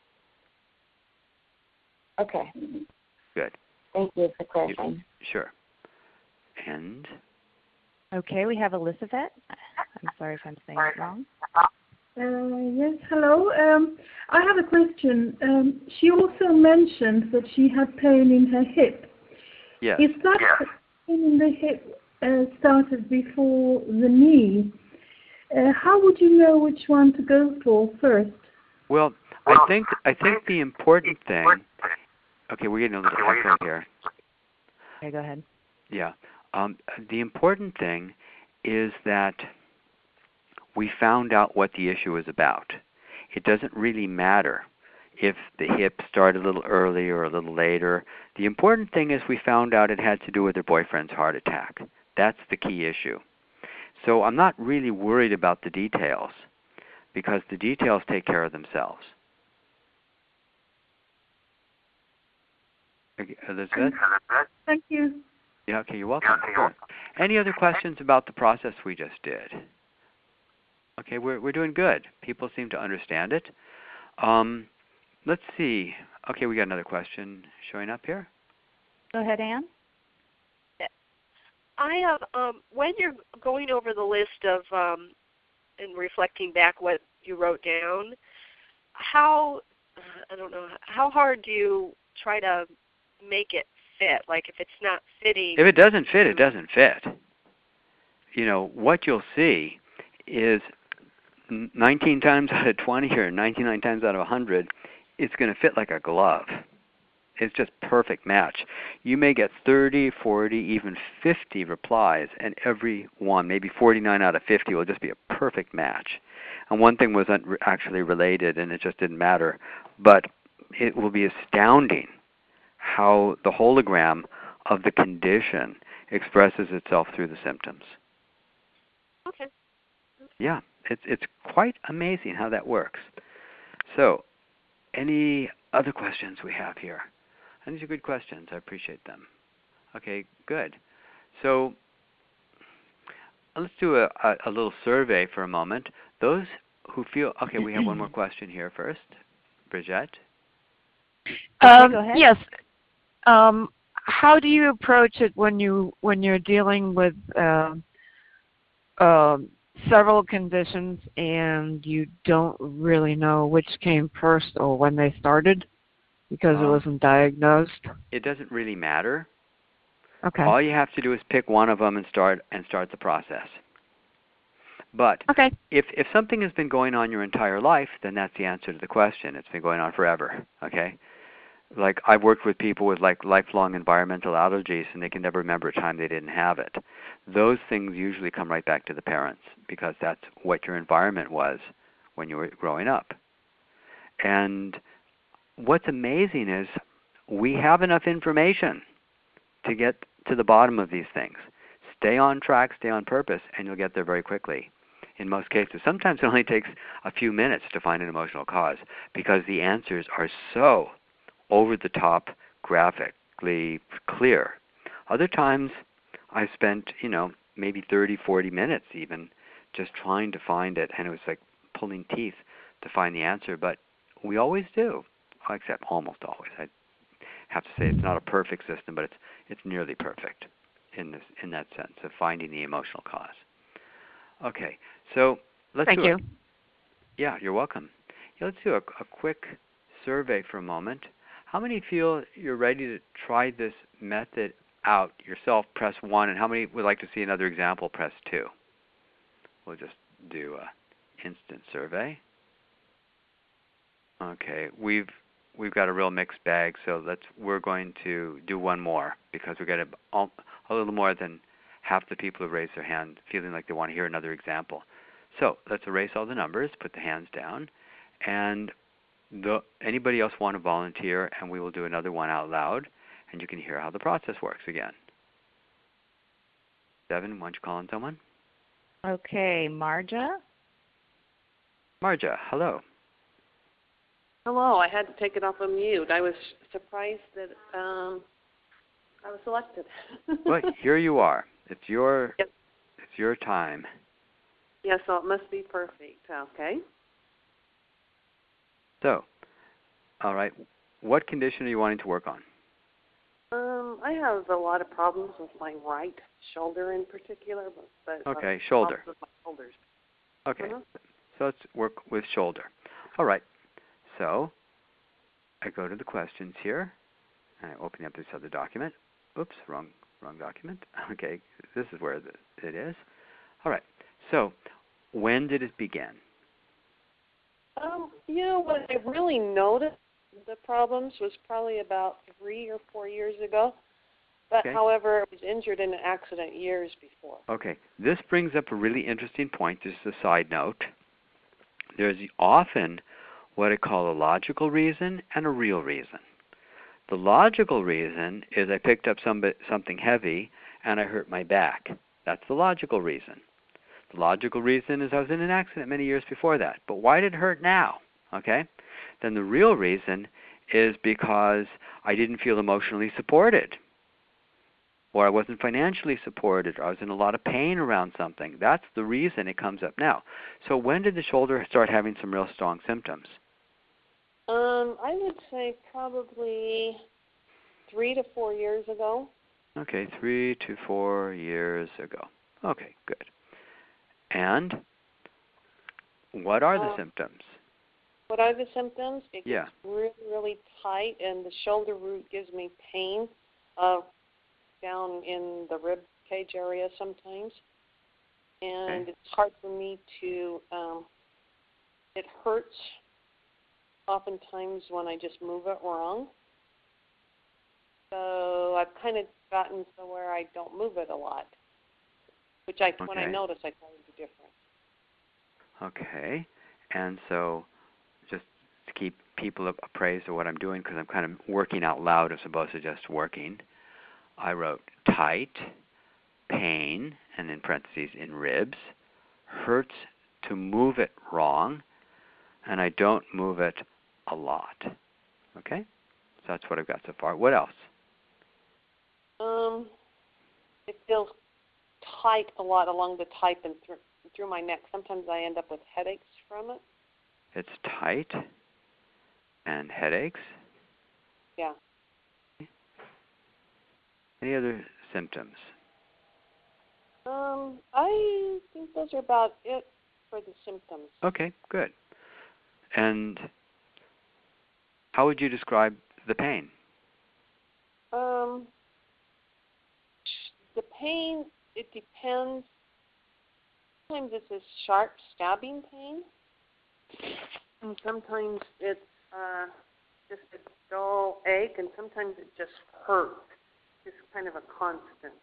Okay. Good. Thank you for clarifying. You, sure. And? Okay, we have Elizabeth. I'm sorry if I'm saying it wrong. Uh, yes, hello. Um, I have a question. Um, she also mentioned that she had pain in her hip. Yes. If that yes. pain in the hip uh, started before the knee, uh, how would you know which one to go for first? Well, I think I think the important thing. Okay, we're getting a little echo here. Okay, go ahead. Yeah. Um, the important thing is that we found out what the issue is about. It doesn't really matter if the hip started a little early or a little later. The important thing is we found out it had to do with her boyfriend's heart attack. That's the key issue. So I'm not really worried about the details because the details take care of themselves. Okay, Elizabeth? Thank you. Yeah, okay, you're welcome. Sure. Any other questions about the process we just did? Okay, we're we're doing good. People seem to understand it. Um, let's see. Okay, we got another question showing up here. Go ahead, Anne. I have, um, when you're going over the list of um, and reflecting back what you wrote down, how, I don't know, how hard do you try to make it fit? Like if it's not fitting. If it doesn't fit, it doesn't fit. You know, what you'll see is nineteen times out of twenty or ninety-nine times out of one hundred, it's going to fit like a glove. It's just perfect match. You may get thirty, forty, even fifty replies, and every one, maybe forty-nine out of fifty, will just be a perfect match. And one thing wasn't actually related, and it just didn't matter. But it will be astounding how the hologram of the condition expresses itself through the symptoms. Okay. Yeah, it's it's quite amazing how that works. So, any other questions we have here? And these are good questions. I appreciate them. Okay, good. So let's do a, a, a little survey for a moment. Those who feel, okay, we have one more question here first. Bridget? Um, okay, go ahead. Yes. Um, how do you approach it when you when you're dealing with uh, uh, several conditions and you don't really know which came first or when they started? Because um, it wasn't diagnosed? It doesn't really matter. Okay. All you have to do is pick one of them and start and start the process. But okay. if if something has been going on your entire life, then that's the answer to the question. It's been going on forever. Okay. Like I've worked with people with like lifelong environmental allergies, and they can never remember a time they didn't have it. Those things usually come right back to the parents because that's what your environment was when you were growing up. And what's amazing is we have enough information to get to the bottom of these things. Stay on track, stay on purpose, and you'll get there very quickly. In most cases, sometimes it only takes a few minutes to find an emotional cause because the answers are so over-the-top, graphically clear. Other times, I spent, you know, maybe thirty, forty minutes even just trying to find it, and it was like pulling teeth to find the answer, but we always do. Except almost always. I have to say it's not a perfect system, but it's it's nearly perfect in this in that sense of finding the emotional cause. Okay, so let's Thank do you. it. Yeah, you're welcome. Yeah, let's do a, a quick survey for a moment. How many feel you're ready to try this method out yourself? Press one, and how many would like to see another example? Press two. We'll just do a instant survey. Okay, we've we've got a real mixed bag, so let's we're going to do one more because we've got a, a little more than half the people who raised their hand feeling like they want to hear another example. So let's erase all the numbers, put the hands down, and the, anybody else want to volunteer, and we will do another one out loud, and you can hear how the process works again. Devin, why don't you call on someone? Okay, Marja? Marja, hello. Hello, I had to take it off of mute. I was surprised that um, I was selected. Well, here you are. It's your Yep. it's your time. Yeah, so it must be perfect. Okay. So, all right, what condition are you wanting to work on? Um, I have a lot of problems with my right shoulder in particular, but, but Okay, uh, shoulder. With my shoulders. Okay, Uh-huh. so let's work with shoulder. All right, so I go to the questions here, and I open up this other document. Oops, wrong wrong document. Okay, this is where the, it is. All right, so when did it begin? Um, you know, when I really noticed the problems was probably about three or four years ago. But, Okay. however, I was injured in an accident years before. Okay, this brings up a really interesting point. Just a side note. There's often what I call a logical reason and a real reason. The logical reason is I picked up some, something heavy and I hurt my back. That's the logical reason. The logical reason is I was in an accident many years before that. But why did it hurt now? Okay? Then the real reason is because I didn't feel emotionally supported, or I wasn't financially supported, or I was in a lot of pain around something. That's the reason it comes up now. So when did the shoulder start having some real strong symptoms? Um, I would say probably three to four years ago. Okay, three to four years ago. Okay, good. And what are the Uh, symptoms? What are the symptoms? It Yeah. gets really, really tight, and the shoulder root gives me pain uh, down in the rib cage area sometimes. And Okay. it's hard for me to, um, it hurts oftentimes when I just move it wrong. So I've kind of gotten to where I don't move it a lot, which I, when I Okay. notice, I tell you the difference. Okay. And so just to keep people appraised of what I'm doing, because I'm kind of working out loud as opposed to just working, I wrote tight, pain, and in parentheses in ribs, hurts to move it wrong, and I don't move it a lot. Okay? So that's what I've got so far. What else? Um, it feels tight a lot along the type and through, through my neck. Sometimes I end up with headaches from it. It's tight and headaches. Yeah. Any other symptoms? Um, I think those are about it for the symptoms. Okay, good. And how would you describe the pain? Um, the pain, it depends. Sometimes it's a sharp stabbing pain, and sometimes it's uh, just a dull ache, and sometimes it just hurts. It's kind of a constant.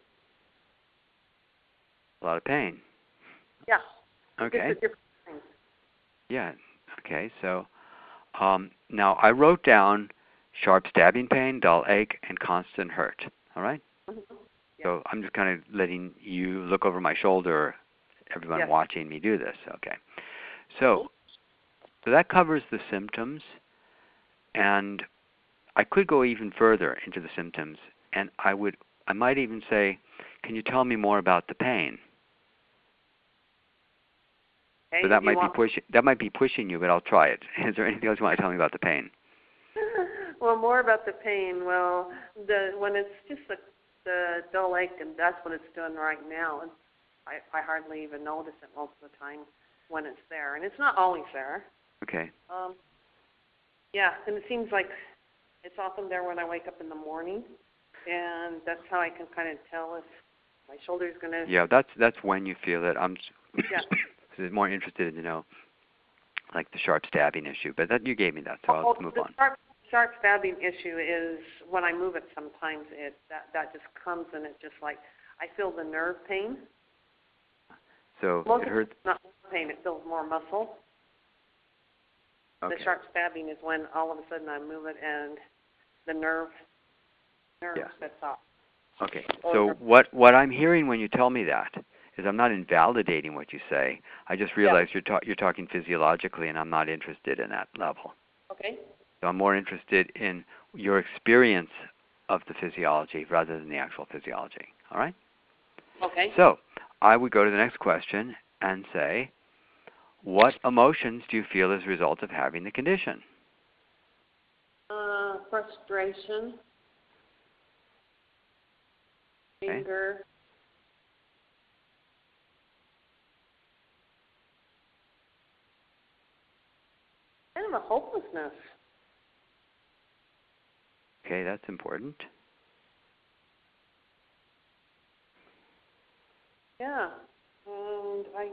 A lot of pain. Yeah. Okay. It's a different thing. Yeah. Okay. So um, now I wrote down sharp stabbing pain, dull ache, and constant hurt. All right? Mm-hmm. Yeah. So I'm just kind of letting you look over my shoulder, everyone Yes. watching me do this. Okay. So, so that covers the symptoms, and I could go even further into the symptoms, and I would, I might even say, can you tell me more about the pain? Okay, So that might be want... pushing. That might be pushing you, but I'll try it. Is there anything else you want to tell me about the pain? Well, more about the pain. Well, the when it's just the the dull ache, and that's what it's doing right now. And I I hardly even notice it most of the time when it's there, and it's not always there. Okay. Um. Yeah, and it seems like it's often there when I wake up in the morning, and that's how I can kind of tell if my shoulder's going to. Yeah, that's that's when you feel it. I'm Yeah. more interested in, you know, like the sharp stabbing issue, but that you gave me that, so Oh, I'll move the on. Sharp, sharp stabbing issue is when I move it. Sometimes it that that just comes and it just like I feel the nerve pain. So Most it of hurts. it's not pain; it feels more muscle. Okay. The sharp stabbing is when all of a sudden I move it and the nerve nerve Yeah. sets off. Okay. Or So what what I'm hearing when you tell me that is I'm not invalidating what you say. I just realize Yeah. you're ta- you're talking physiologically, and I'm not interested in that level. Okay. So I'm more interested in your experience of the physiology rather than the actual physiology. All right? Okay. So I would go to the next question and say, what emotions do you feel as a result of having the condition? Uh, frustration, Okay. anger, kind of a hopelessness. Okay, that's important. Yeah, and I.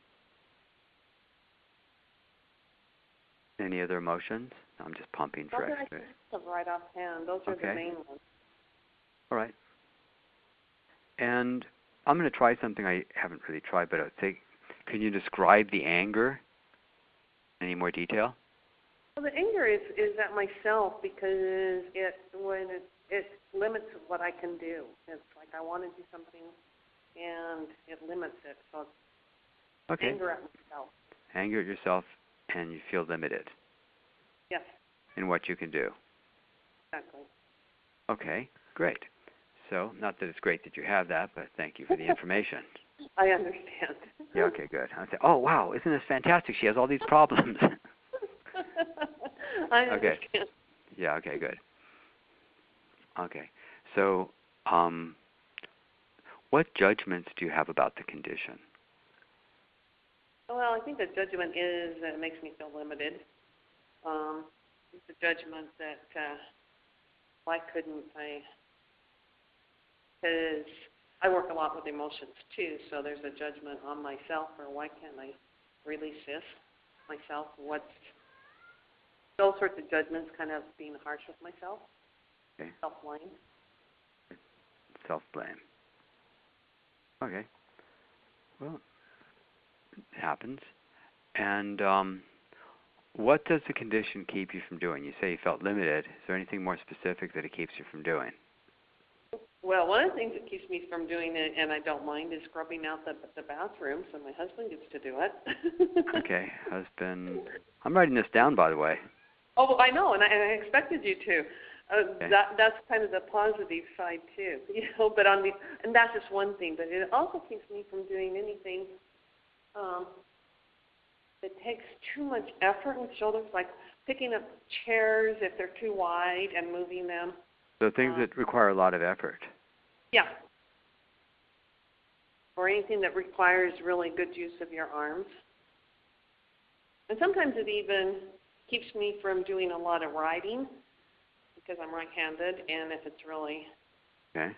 Any other emotions? I'm just pumping Those for are extra. I think right offhand. Those are Okay. the main ones. All right. And I'm going to try something I haven't really tried, but I think, can you describe the anger? Any more detail? Well, the anger is, is at myself because it when it, it limits what I can do. It's like I want to do something, and it limits it. So it's Okay. anger at myself. Anger at yourself, and you feel limited Yes, in what you can do. exactly. Okay, great. So, not that it's great that you have that, but thank you for the information. I understand. Yeah, okay, good. I say, oh, wow, isn't this fantastic? She has all these problems. I Okay. understand. Yeah, okay, good. Okay. So, um, what judgments do you have about the condition? Well, I think the judgment is that it makes me feel limited. Um, it's a judgment that uh, why couldn't I? Because I work a lot with emotions too, so there's a judgment on myself, or why can't I release this myself? What's those sorts of judgments, kind of being harsh with myself, okay. self-blame. Self-blame. Okay. Well, it happens. And um, what does the condition keep you from doing? You say you felt limited. Is there anything more specific that it keeps you from doing? Well, one of the things that keeps me from doing it, and I don't mind, is scrubbing out the the bathroom, so my husband gets to do it. Okay, husband. I'm writing this down, by the way. Oh, well, I know, and I, and I expected you to. Uh, okay. That that's kind of the positive side too, you know. But on the and that's just one thing. But it also keeps me from doing anything um, that takes too much effort with shoulders, like picking up chairs if they're too wide and moving them. So things um, that require a lot of effort. Yeah. Or anything that requires really good use of your arms. And sometimes it even keeps me from doing a lot of writing because I'm right-handed, and if it's really... Okay.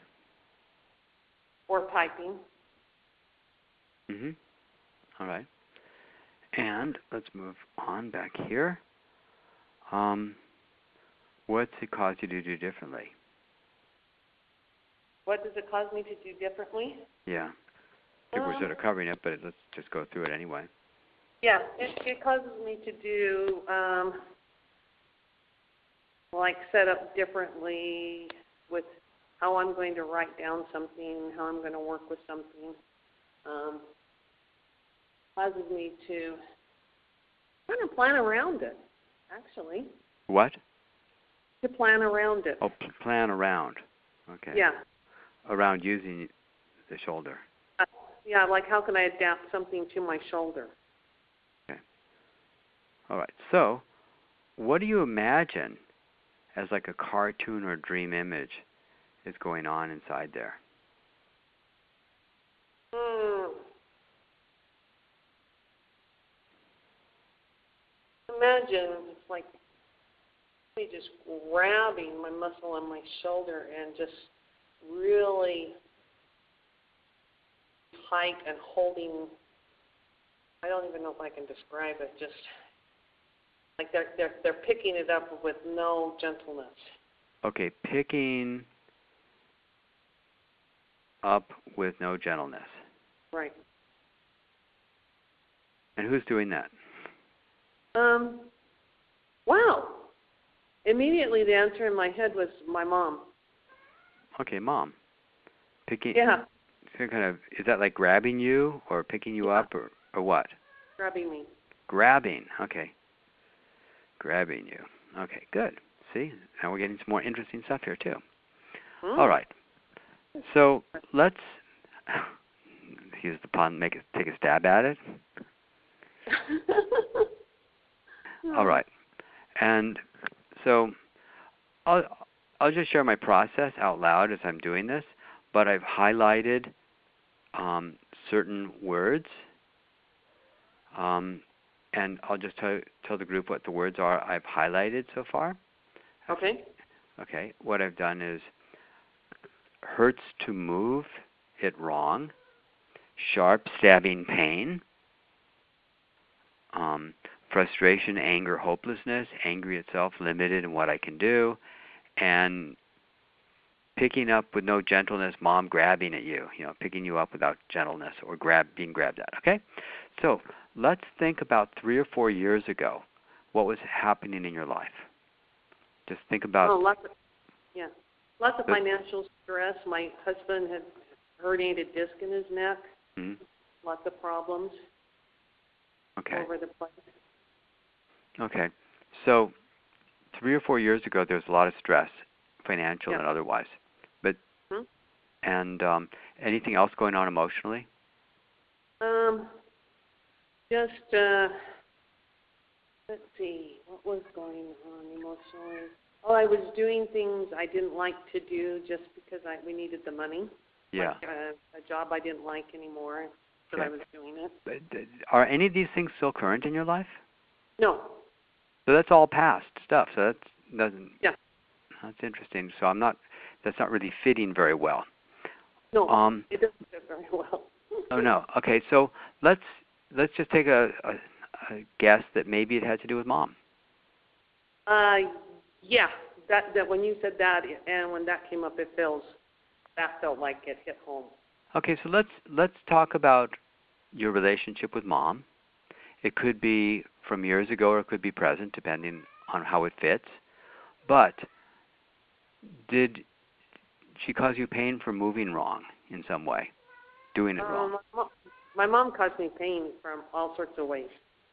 Or typing. Mm-hmm. All right. And let's move on back here. Um, what's it cause you to do differently? What does it cause me to do differently? Yeah. I think um, we're sort of covering it, but let's just go through it anyway. Yeah, it, it causes me to do, um, like, set up differently with how I'm going to write down something, how I'm going to work with something. Um, causes me to kind of plan around it, actually. What? To plan around it. Oh, p- plan around. Okay. Yeah. Around using the shoulder. Uh, yeah, like how can I adapt something to my shoulder? Okay. All right. So, what do you imagine as like a cartoon or dream image is going on inside there? Hmm. Imagine it's like me just grabbing my muscle on my shoulder and just really tight and holding. I don't even know if I can describe it. Just like they're they're they're picking it up with no gentleness. Okay, picking up with no gentleness. Right. And who's doing that? Um. Wow. Immediately, the answer in my head was my mom. Okay, mom. Picking. Yeah. So kind of, is that like grabbing you or picking you Yeah. up or, or what? Grabbing me. Grabbing. Okay. Grabbing you. Okay, good. See, now we're getting some more interesting stuff here too. Mm. All right. So let's use the pun. Make it take a stab at it. All right. And so I'll I'll just share my process out loud as I'm doing this, but I've highlighted um, certain words, um, and I'll just tell tell the group what the words are I've highlighted so far. Okay. Okay. What I've done is hurts to move it wrong, sharp stabbing pain, um, frustration, anger, hopelessness, angry itself, limited in what I can do, and picking up with no gentleness, mom grabbing at you, you know, picking you up without gentleness or grab being grabbed at, okay? So let's think about three or four years ago, what was happening in your life. Just think about... Oh, lots of, yeah. Lots of the, financial stress. My husband had herniated disc in his neck. Mm-hmm. Lots of problems okay. over the place. Okay. So three or four years ago, there was a lot of stress, financial yeah. and otherwise. But hmm? And um, anything else going on emotionally? Um, just, uh, let's see, what was going on emotionally? Oh, I was doing things I didn't like to do just because I, we needed the money. Yeah. Like a, a job I didn't like anymore, but Okay. I was doing it. But, uh, are any of these things still current in your life? No. So that's all past stuff. So that doesn't. Yeah. That's interesting. So I'm not. That's not really fitting very well. No. Um. It doesn't fit very well. Oh no. Okay. So let's let's just take a, a, a guess that maybe it had to do with mom. Uh, yeah. That that when you said that and when that came up, it feels that felt like it hit home. Okay. So let's let's talk about your relationship with mom. It could be from years ago or it could be present, depending on how it fits. But did she cause you pain for moving wrong in some way, doing it Um, wrong? my, mom, my mom caused me pain from all sorts of ways.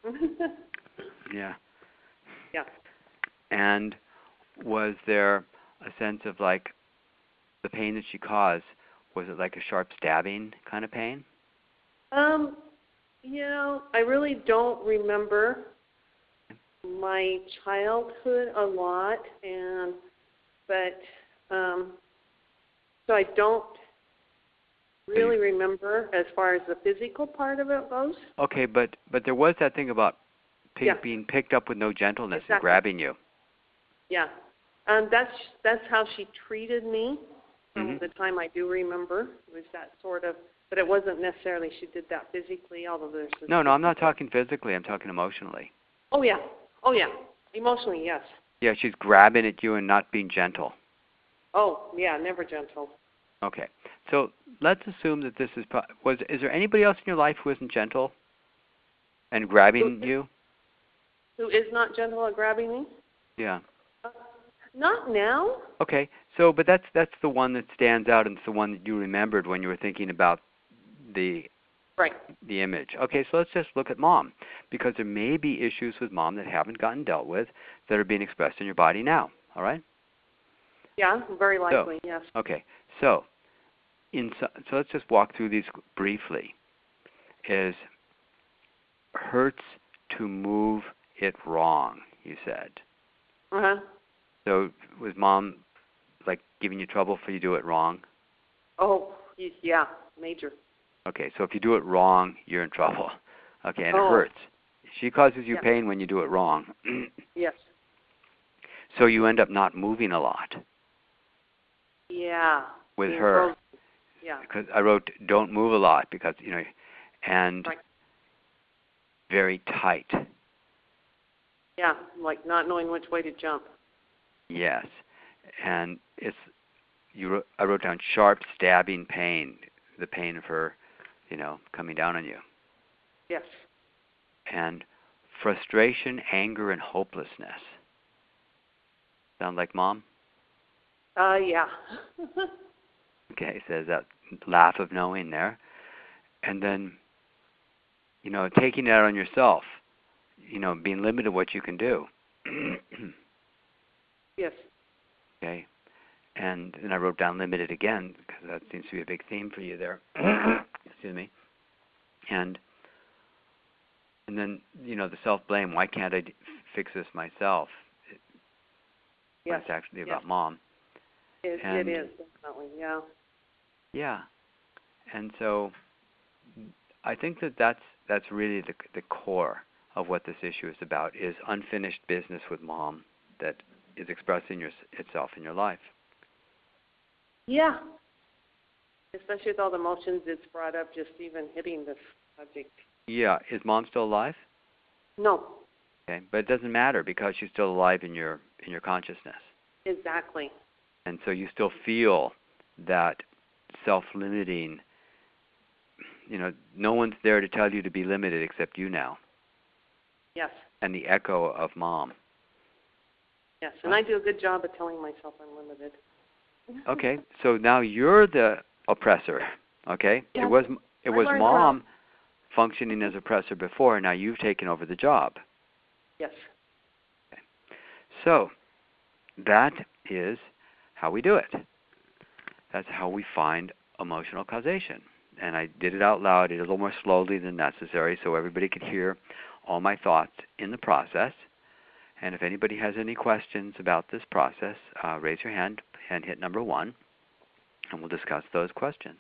Yeah. Yeah. And was there a sense of like the pain that she caused, was it like a sharp stabbing kind of pain? Um, you know, I really don't remember my childhood a lot, and but um, so I don't really remember as far as the physical part of it goes. Okay, but but there was that thing about pick, Yeah. being picked up with no gentleness and Exactly. grabbing you. Yeah, and that's that's how she treated me. From Mhm. the time I do remember, was that sort of, but it wasn't necessarily she did that physically. Although there's this No, no, I'm not talking physically. I'm talking emotionally. Oh yeah, oh yeah, emotionally yes. Yeah, she's grabbing at you and not being gentle. Oh yeah, never gentle. Okay, so let's assume that this is pro- was. Is there anybody else in your life who isn't gentle and grabbing Who- you? Who is not gentle at grabbing me? Yeah. Uh, not now. Okay, so but that's that's the one that stands out, and it's the one that you remembered when you were thinking about the Right. the image. Okay, so let's just look at mom, because there may be issues with mom that haven't gotten dealt with that are being expressed in your body now. All right. Yeah, very likely. So, yes. Okay, so in so, so let's just walk through these briefly. Is hurts to move it wrong, you said. Uh huh. So was mom like giving you trouble for you do it wrong? Oh y- yeah, major. Okay, so if you do it wrong, you're in trouble. Okay, and Oh. it hurts. She causes you Yeah. pain when you do it wrong. Yes. So you end up not moving a lot Yeah. with Being her. frozen. Yeah. Because I wrote don't move a lot because, you know, and Right. very tight. Yeah, like not knowing which way to jump. Yes. And it's you wrote, I wrote down sharp stabbing pain, the pain of her, you know, coming down on you. Yes. And frustration, anger, and hopelessness. Sound like mom? Uh yeah. Okay, so there's that laugh of knowing there. And then, you know, taking it out on yourself, you know, being limited what you can do. Yes. Okay. And then I wrote down limited again, because that seems to be a big theme for you there. Excuse me. And and then, you know, the self-blame, why can't I d- fix this myself? It, Yes. It's actually Yes. about mom. It, And- it is definitely. Yeah. Yeah. And so I think that that's, that's really the, the core of what this issue is about, is unfinished business with mom that is expressing your, itself in your life. Yeah. Especially with all the emotions it's brought up, just even hitting this subject. Yeah. Is mom still alive? No. Okay. But it doesn't matter because she's still alive in your in your consciousness. Exactly. And so you still feel that self-limiting, you know, no one's there to tell you to be limited except you now. Yes. And the echo of mom. Yes. And I do a good job of telling myself I'm limited. Okay, so now you're the oppressor. Okay, Yeah. it was it I was learned mom functioning as oppressor before. Now you've taken over the job. Yes. So that is how we do it. That's how we find emotional causation. And I did it out loud. It is a little more slowly than necessary, so everybody could hear all my thoughts in the process. And if anybody has any questions about this process, uh, raise your hand and hit number one. and we'll discuss those questions.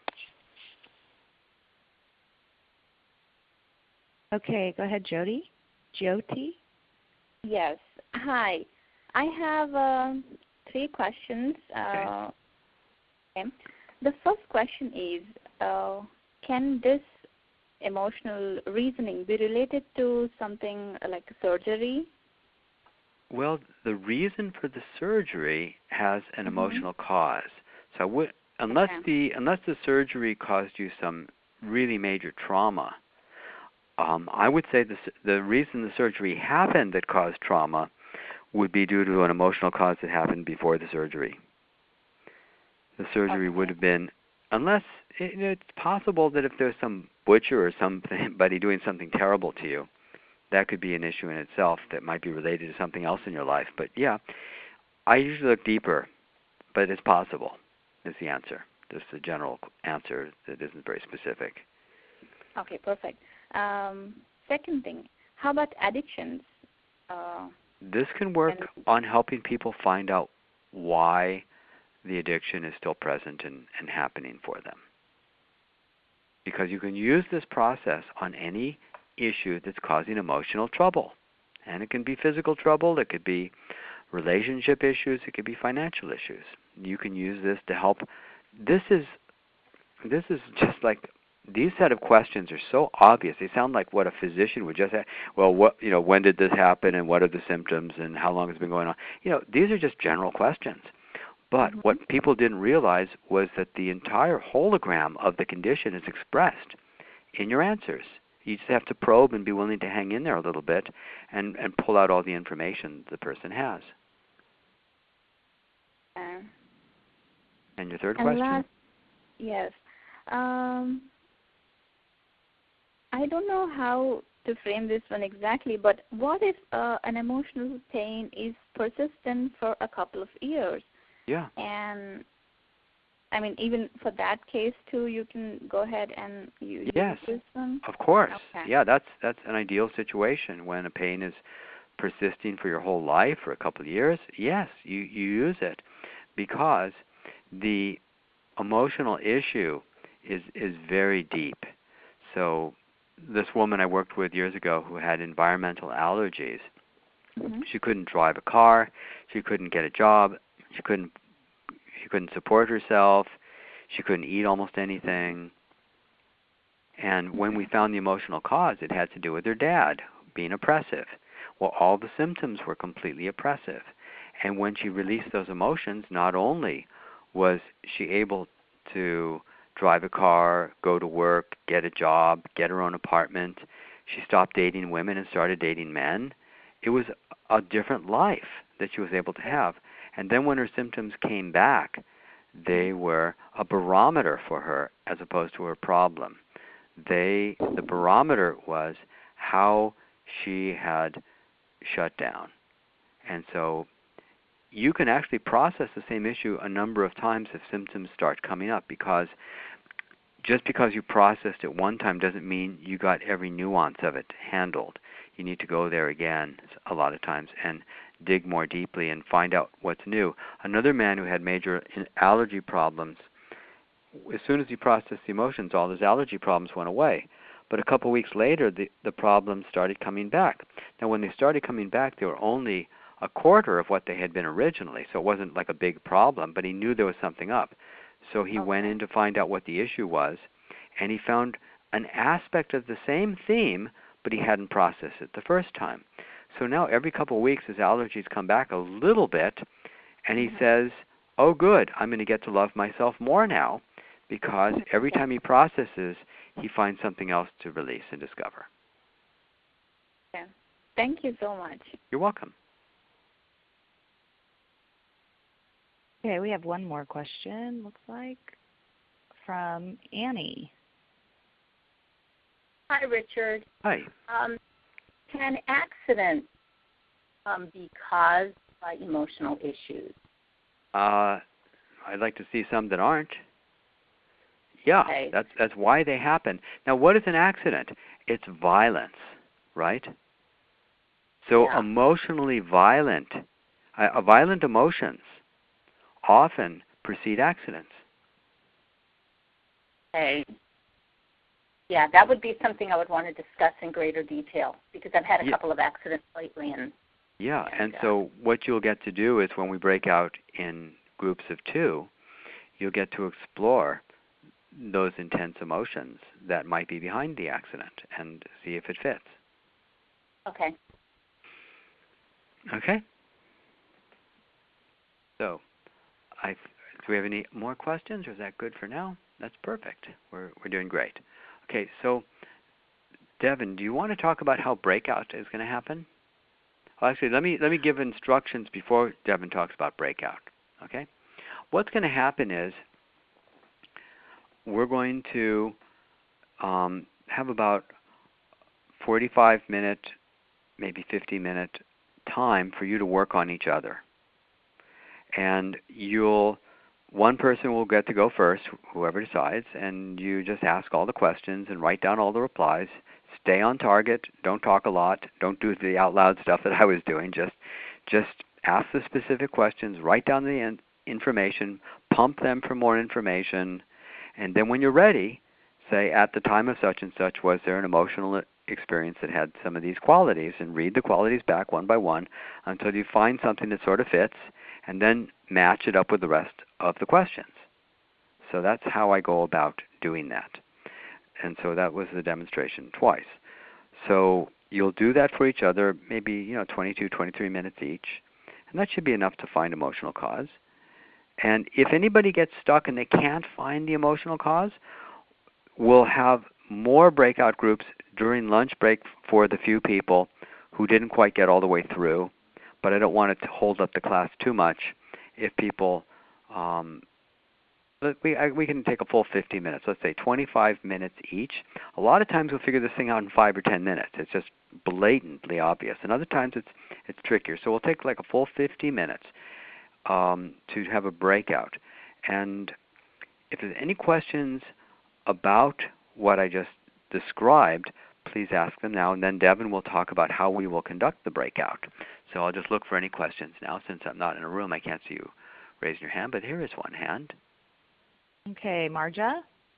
Okay, go ahead, Jody. Jyoti? Yes. Hi. I have uh, three questions. Uh, okay. The first question is, uh, can this emotional reasoning be related to something like surgery? Well, the reason for the surgery has an Mm-hmm. emotional cause. So w- unless Okay. the unless the surgery caused you some really major trauma, um, I would say the the reason the surgery happened that caused trauma would be due to an emotional cause that happened before the surgery. The surgery Okay. would have been, unless it, it's possible that if there's some butcher or somebody doing something terrible to you, that could be an issue in itself that might be related to something else in your life. But yeah, I usually look deeper, but it's possible is the answer. Just a general answer that isn't very specific. Okay, perfect. Um, second thing, how about addictions? Uh, This can work and, on helping people find out why the addiction is still present and, and happening for them. Because you can use this process on any issue that's causing emotional trouble. And it can be physical trouble, it could be relationship issues, it could be financial issues. You can use this to help. This is this is just like, these set of questions are so obvious. They sound like what a physician would just say. Well, what you know, when did this happen, and what are the symptoms, and how long has it been going on? You know, these are just general questions. But mm-hmm. what people didn't realize was that the entire hologram of the condition is expressed in your answers. You just have to probe and be willing to hang in there a little bit and, and pull out all the information the person has. Uh, and your third and question? Last, yes. Um, I don't know how to frame this one exactly, but what if uh, an emotional pain is persistent for a couple of years? Yeah. And I mean, even for that case too, you can go ahead and use yes. this one? Of course. Okay. Yeah, that's that's an ideal situation when a pain is persisting for your whole life for a couple of years. Yes, you, you use it because the emotional issue is is very deep. So this woman I worked with years ago who had environmental allergies, mm-hmm. she couldn't drive a car, she couldn't get a job, she couldn't she couldn't support herself, she couldn't eat almost anything. And when we found the emotional cause, it had to do with her dad being oppressive. Well, all the symptoms were completely oppressive. And when she released those emotions, not only was she able to drive a car, go to work, get a job, get her own apartment, she stopped dating women and started dating men. It was a different life that she was able to have. And then when her symptoms came back, they were a barometer for her as opposed to her problem. They, the barometer was how she had shut down. And so you can actually process the same issue a number of times if symptoms start coming up, because just because you processed it one time doesn't mean you got every nuance of it handled. You need to go there again a lot of times and dig more deeply and find out what's new. Another man who had major allergy problems, as soon as he processed the emotions, all his allergy problems went away. But a couple of weeks later, the, the problems started coming back. Now, when they started coming back, they were only a quarter of what they had been originally, so it wasn't like a big problem, but he knew there was something up. So he okay. went in to find out what the issue was, and he found an aspect of the same theme, but he hadn't processed it the first time. So now every couple of weeks his allergies come back a little bit, and he mm-hmm. says, oh good, I'm going to get to love myself more now, because every time he processes, he finds something else to release and discover. Yeah. Thank you so much. You're welcome. Okay, we have one more question, looks like, from Annie. Hi, Richard. Hi. Um, can accidents um, be caused by emotional issues? Uh, I'd like to see some that aren't. Yeah, okay. that's that's why they happen. Now, what is an accident? It's violence, right? So yeah. emotionally violent, uh, violent emotions often precede accidents. Okay. Yeah, that would be something I would want to discuss in greater detail because I've had a Yeah. couple of accidents lately. And Yeah, and, and uh, so what you'll get to do is when we break out in groups of two, you'll get to explore those intense emotions that might be behind the accident and see if it fits. Okay. Okay? So, I, do we have any more questions, or is that good for now? That's perfect. We're we're doing great. Okay, so Devin, do you want to talk about how breakout is going to happen? Well, actually, let me let me give instructions before Devin talks about breakout. Okay? What's going to happen is we're going to um, have about forty-five minute, maybe fifty minute time for you to work on each other. And you'll, one person will get to go first, whoever decides, and you just ask all the questions and write down all the replies. Stay on target. Don't talk a lot. Don't do the out loud stuff that I was doing. Just, just ask the specific questions. Write down the in- information. Pump them for more information. And then when you're ready, say, at the time of such and such, was there an emotional experience that had some of these qualities? And read the qualities back one by one until you find something that sort of fits, and then match it up with the rest of the questions. So that's how I go about doing that. And so that was the demonstration twice. So you'll do that for each other, maybe you know, twenty-two, twenty-three minutes each, and that should be enough to find emotional cause. And if anybody gets stuck and they can't find the emotional cause, we'll have more breakout groups during lunch break for the few people who didn't quite get all the way through. But I don't want it to hold up the class too much if people, um, we, I, we can take a full fifty minutes, let's say twenty-five minutes each. A lot of times we'll figure this thing out in five or ten minutes. It's just blatantly obvious. And other times it's, it's trickier. So we'll take like a full fifty minutes um, to have a breakout. And if there's any questions about what I just described, please ask them now, and then Devin will talk about how we will conduct the breakout. So I'll just look for any questions now. Since I'm not in a room, I can't see you raising your hand, but here is one hand. Okay, Marja?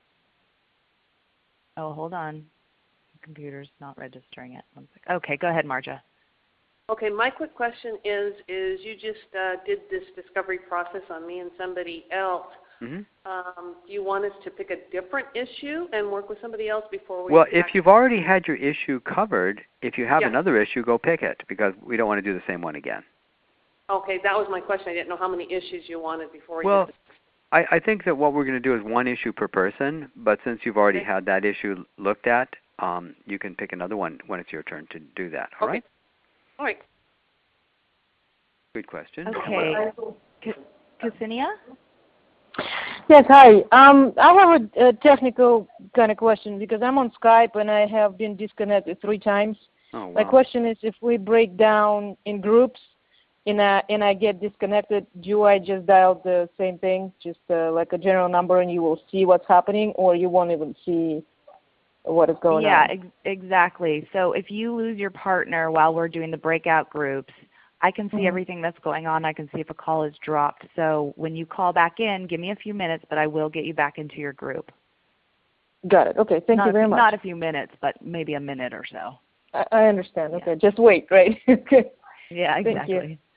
Oh, hold on. The computer's not registering it. One second. Okay, go ahead, Marja. Okay, my quick question is, is you just uh, did this discovery process on me and somebody else. Mm-hmm. Um, do you want us to pick a different issue and work with somebody else before we... Well, if you've already had your issue covered, if you have yeah. another issue, go pick it, because we don't want to do the same one again. Okay, that was my question. I didn't know how many issues you wanted before we Well, did this. I, I think that what we're going to do is one issue per person, but since you've already okay. had that issue looked at, um, you can pick another one when it's your turn to do that. All okay. right? All right. Good question. Okay. Ksenia? Yes, hi. Um, I have a, a technical kind of question because I'm on Skype and I have been disconnected three times. Oh, wow. My question is, if we break down in groups and I, and I get disconnected, do I just dial the same thing, just uh, like a general number, and you will see what's happening, or you won't even see what is going yeah, on? Yeah, ex- exactly. So if you lose your partner while we're doing the breakout groups, I can see mm-hmm. everything that's going on. I can see if a call is dropped. So when you call back in, give me a few minutes, but I will get you back into your group. Got it. Okay, thank not you very a, much. Not a few minutes, but maybe a minute or so. I, I understand. Okay, yeah. Just wait, right? Okay. Yeah, exactly. Thank you.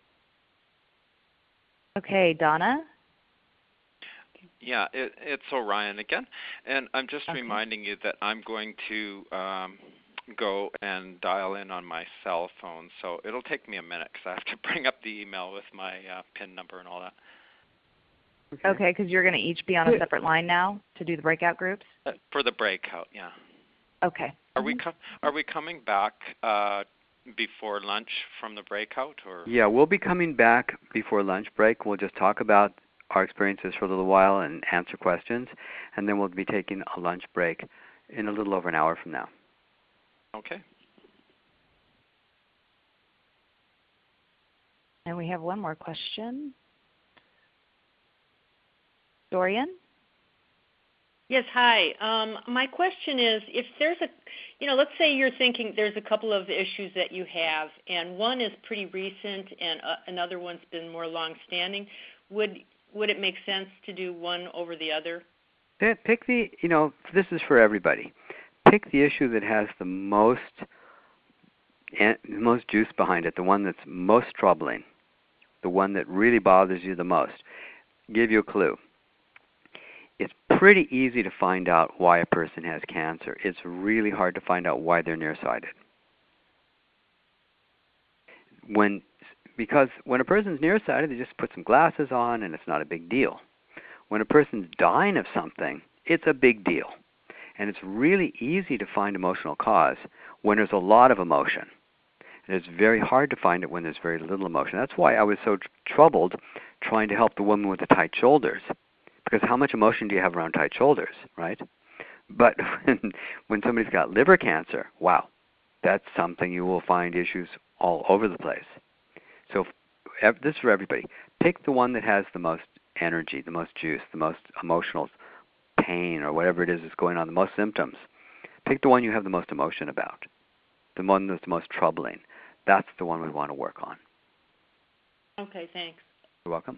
Okay, Donna? Yeah, it, it's Orion again. And I'm just okay. reminding you that I'm going to um, go and dial in on my cell phone. So it'll take me a minute because I have to bring up the email with my uh, PIN number and all that. Okay, because you're going to each be on a separate line now to do the breakout groups? Uh, for the breakout, yeah. Okay. Are we com- are we coming back uh, before lunch from the breakout? Or? Yeah, we'll be coming back before lunch break. We'll just talk about our experiences for a little while and answer questions, and then we'll be taking a lunch break in a little over an hour from now. Okay. And we have one more question. Dorian? Yes, hi. Um, my question is, if there's a, you know, let's say you're thinking there's a couple of issues that you have, and one is pretty recent and uh, another one's been more long-standing, would would it make sense to do one over the other? Pick the, you know, this is for everybody. Pick the issue that has the most, the most juice behind it, the one that's most troubling, the one that really bothers you the most. Give you a clue. It's pretty easy to find out why a person has cancer. It's really hard to find out why they're nearsighted. When, because when a person's nearsighted, they just put some glasses on and it's not a big deal. When a person's dying of something, it's a big deal. And it's really easy to find emotional cause when there's a lot of emotion. And it's very hard to find it when there's very little emotion. That's why I was so tr- troubled trying to help the woman with the tight shoulders. Because how much emotion do you have around tight shoulders, right? But when, when somebody's got liver cancer, wow, that's something you will find issues all over the place. So if, this is for everybody. Pick the one that has the most energy, the most juice, the most emotional pain, or whatever it is that's going on, the most symptoms. Pick the one you have the most emotion about, the one that's the most troubling. That's the one we want to work on. Okay, thanks. You're welcome.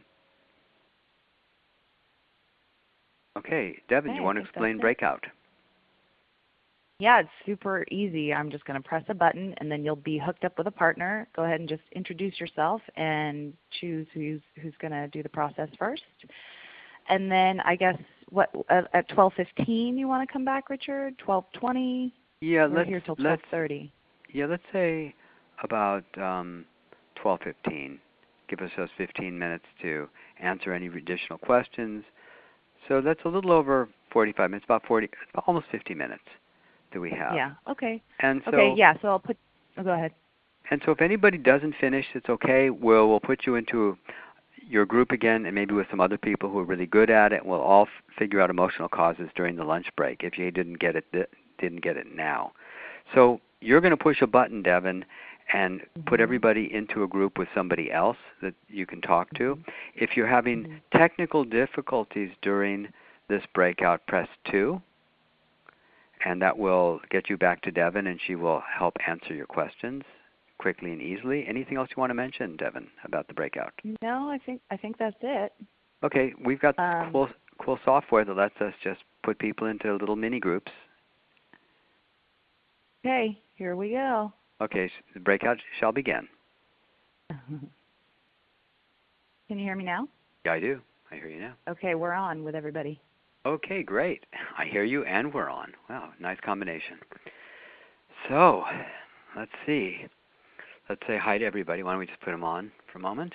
Okay, Devin, Okay, you want to explain breakout? Yeah, it's super easy. I'm just going to press a button, and then you'll be hooked up with a partner. Go ahead and just introduce yourself and choose who's who's going to do the process first. And then I guess what at, at twelve fifteen you want to come back, Richard? twelve twenty. Yeah, We're let's here till let's twelve thirty. Yeah, let's say about um, twelve fifteen. Give us those fifteen minutes to answer any additional questions. So that's a little over forty-five minutes, about forty, almost fifty minutes that we have. Yeah. Okay. And so, okay. Yeah. So I'll put. Oh, go ahead. And so if anybody doesn't finish, it's okay. We'll we'll put you into your group again, and maybe with some other people who are really good at it. We'll all f- figure out emotional causes during the lunch break if you didn't get it didn't get it now. So you're going to push a button, Devin, and mm-hmm. put everybody into a group with somebody else that you can talk to. Mm-hmm. If you're having mm-hmm. technical difficulties during this breakout, press two, and that will get you back to Devin, and she will help answer your questions quickly and easily. Anything else you want to mention, Devin, about the breakout? No, I think I think that's it. Okay, we've got um, cool cool software that lets us just put people into little mini groups. Okay, here we go. Okay, the breakout shall begin. Can you hear me now? Yeah, I do. I hear you now. Okay, we're on with everybody. Okay, great. I hear you and we're on. Wow, nice combination. So, let's see. Let's say hi to everybody. Why don't we just put them on for a moment?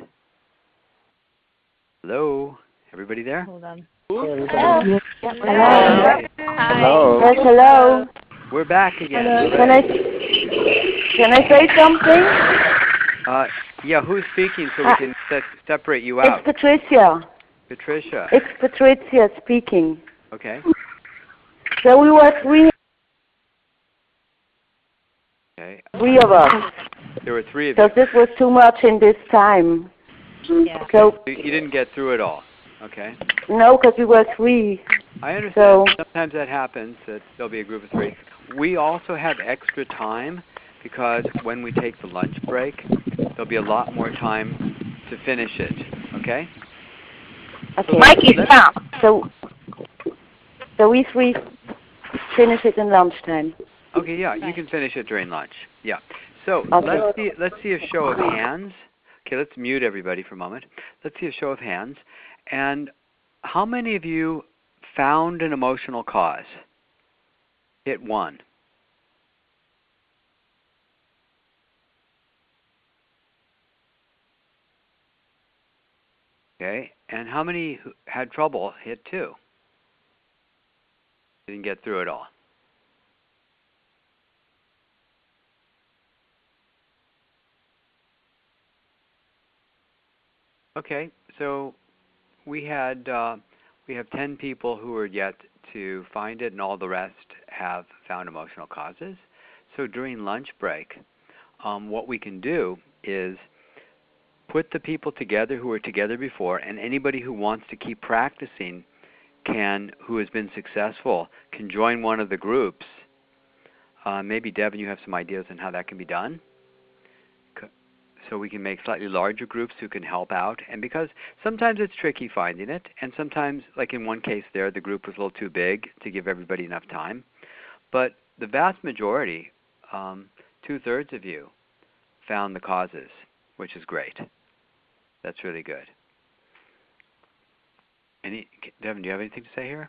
Hello? Everybody there? Hold on. Hello. Hello. Hello. Hello. Yes, hello. We're back again. Hello. Can I can I say something? Uh, yeah, who's speaking so we uh, can se- separate you out? It's Patricia. Patricia. It's Patricia speaking. Okay. So we were three. Okay. Three of us. There were three of you. you. So this was too much in this time. Yeah. So you didn't get through it all. Okay. No, because we were three. I understand. So, sometimes that happens, that there'll be a group of three. We also have extra time because when we take the lunch break, there'll be a lot more time to finish it. Okay? Okay. Mikey, stop. So, so we three finish it in lunchtime. Okay, yeah, you can finish it during lunch. Yeah. So okay. let's see. Let's see a show of hands. Okay, let's mute everybody for a moment. Let's see a show of hands. And how many of you found an emotional cause? Hit one. Okay, and how many had trouble? Hit two. Didn't get through it all. Okay, so we had uh, we have ten people who are yet to find it, and all the rest have found emotional causes. So during lunch break, um, what we can do is put the people together who were together before, and anybody who wants to keep practicing can, who has been successful, can join one of the groups. Uh, maybe Devin, you have some ideas on how that can be done. so we can make slightly larger groups who can help out. And because sometimes it's tricky finding it, and sometimes, like in one case there, the group was a little too big to give everybody enough time. But the vast majority, um, two-thirds of you, found the causes, which is great. That's really good. Any, Devin, do you have anything to say here?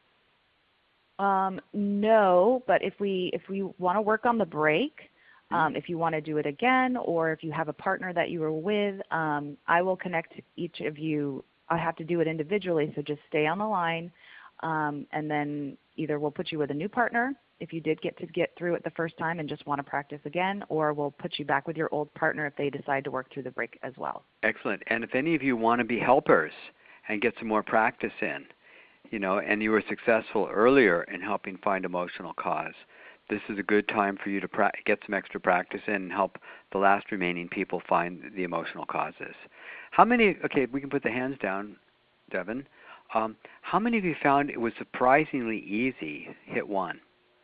Um, no, but if we if we want to work on the break, um, if you want to do it again, or if you have a partner that you were with, um, I will connect each of you. I have to do it individually, so just stay on the line, um, and then either we'll put you with a new partner if you did get to get through it the first time and just want to practice again, or we'll put you back with your old partner if they decide to work through the break as well. Excellent. And if any of you want to be helpers and get some more practice in, you know, and you were successful earlier in helping find emotional cause, this is a good time for you to pra- get some extra practice in and help the last remaining people find the emotional causes. How many, okay, we can put the hands down, Devin. Um, how many of you found it was surprisingly easy? Hit one.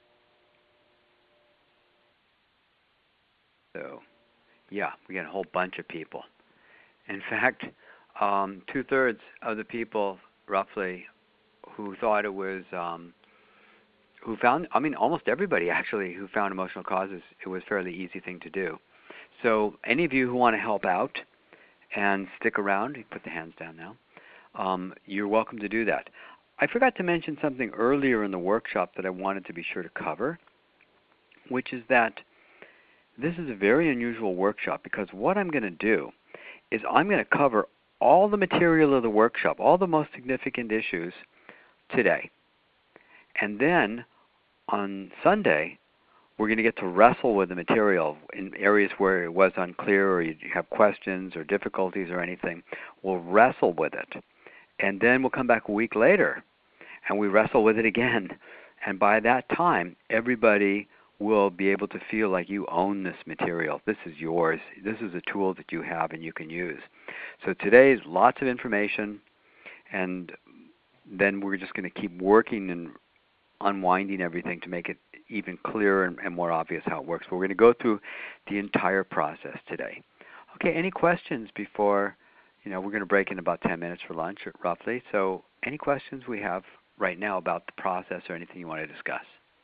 So, yeah, we got a whole bunch of people. In fact, um, two-thirds of the people, roughly, who thought it was, um, who found, I mean, almost everybody actually who found emotional causes, it was a fairly easy thing to do. So any of you who want to help out and stick around, you put the hands down now, um, you're welcome to do that. I forgot to mention something earlier in the workshop that I wanted to be sure to cover, which is that this is a very unusual workshop because what I'm going to do is I'm going to cover all the material of the workshop, all the most significant issues today. And then on Sunday, we're going to get to wrestle with the material in areas where it was unclear or you have questions or difficulties or anything. We'll wrestle with it. And then we'll come back a week later and we wrestle with it again. And by that time, everybody will be able to feel like you own this material. This is yours. This is a tool that you have and you can use. So today is lots of information, and then we're just going to keep working and unwinding everything to make it even clearer and, and more obvious how it works. But we're going to go through the entire process today. Okay, any questions before, you know, we're going to break in about ten minutes for lunch, roughly. So any questions we have right now about the process or anything you want to discuss?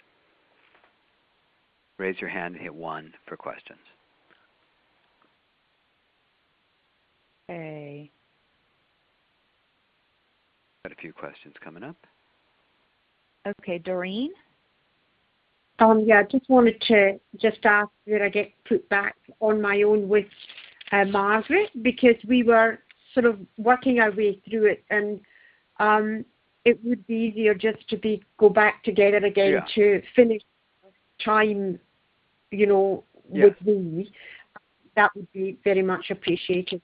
Raise your hand and hit one for questions. Okay. Got a few questions coming up. Okay, Doreen? Um, yeah, I just wanted to just ask that I get put back on my own with uh, Margaret, because we were sort of working our way through it, and um, it would be easier just to be go back together again yeah. to finish time, you know, yeah. with me. That would be very much appreciated.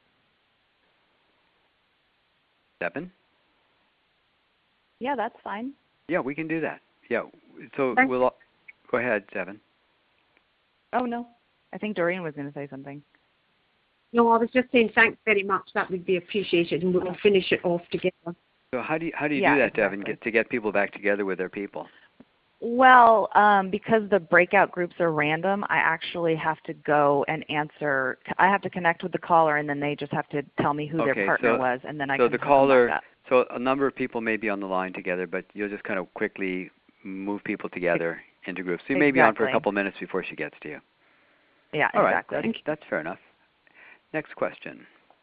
Devin? Yeah, that's fine. Yeah, we can do that. Yeah. So Thanks. we'll go ahead, Devin. Oh no, I think Doreen was going to say something. No, I was just saying thanks very much. That would be appreciated, and we'll finish it off together. So how do you how do you yeah, do that, exactly. Devin? Get to get people back together with their people? Well, um, because the breakout groups are random, I actually have to go and answer. I have to connect with the caller, and then they just have to tell me who okay, their partner so, was, and then I so can. So the caller. So a number of people may be on the line together, but you'll just kind of quickly move people together into groups. So you may exactly. be on for a couple minutes before she gets to you. Yeah, All exactly. right, that's, that's fair enough. Next question.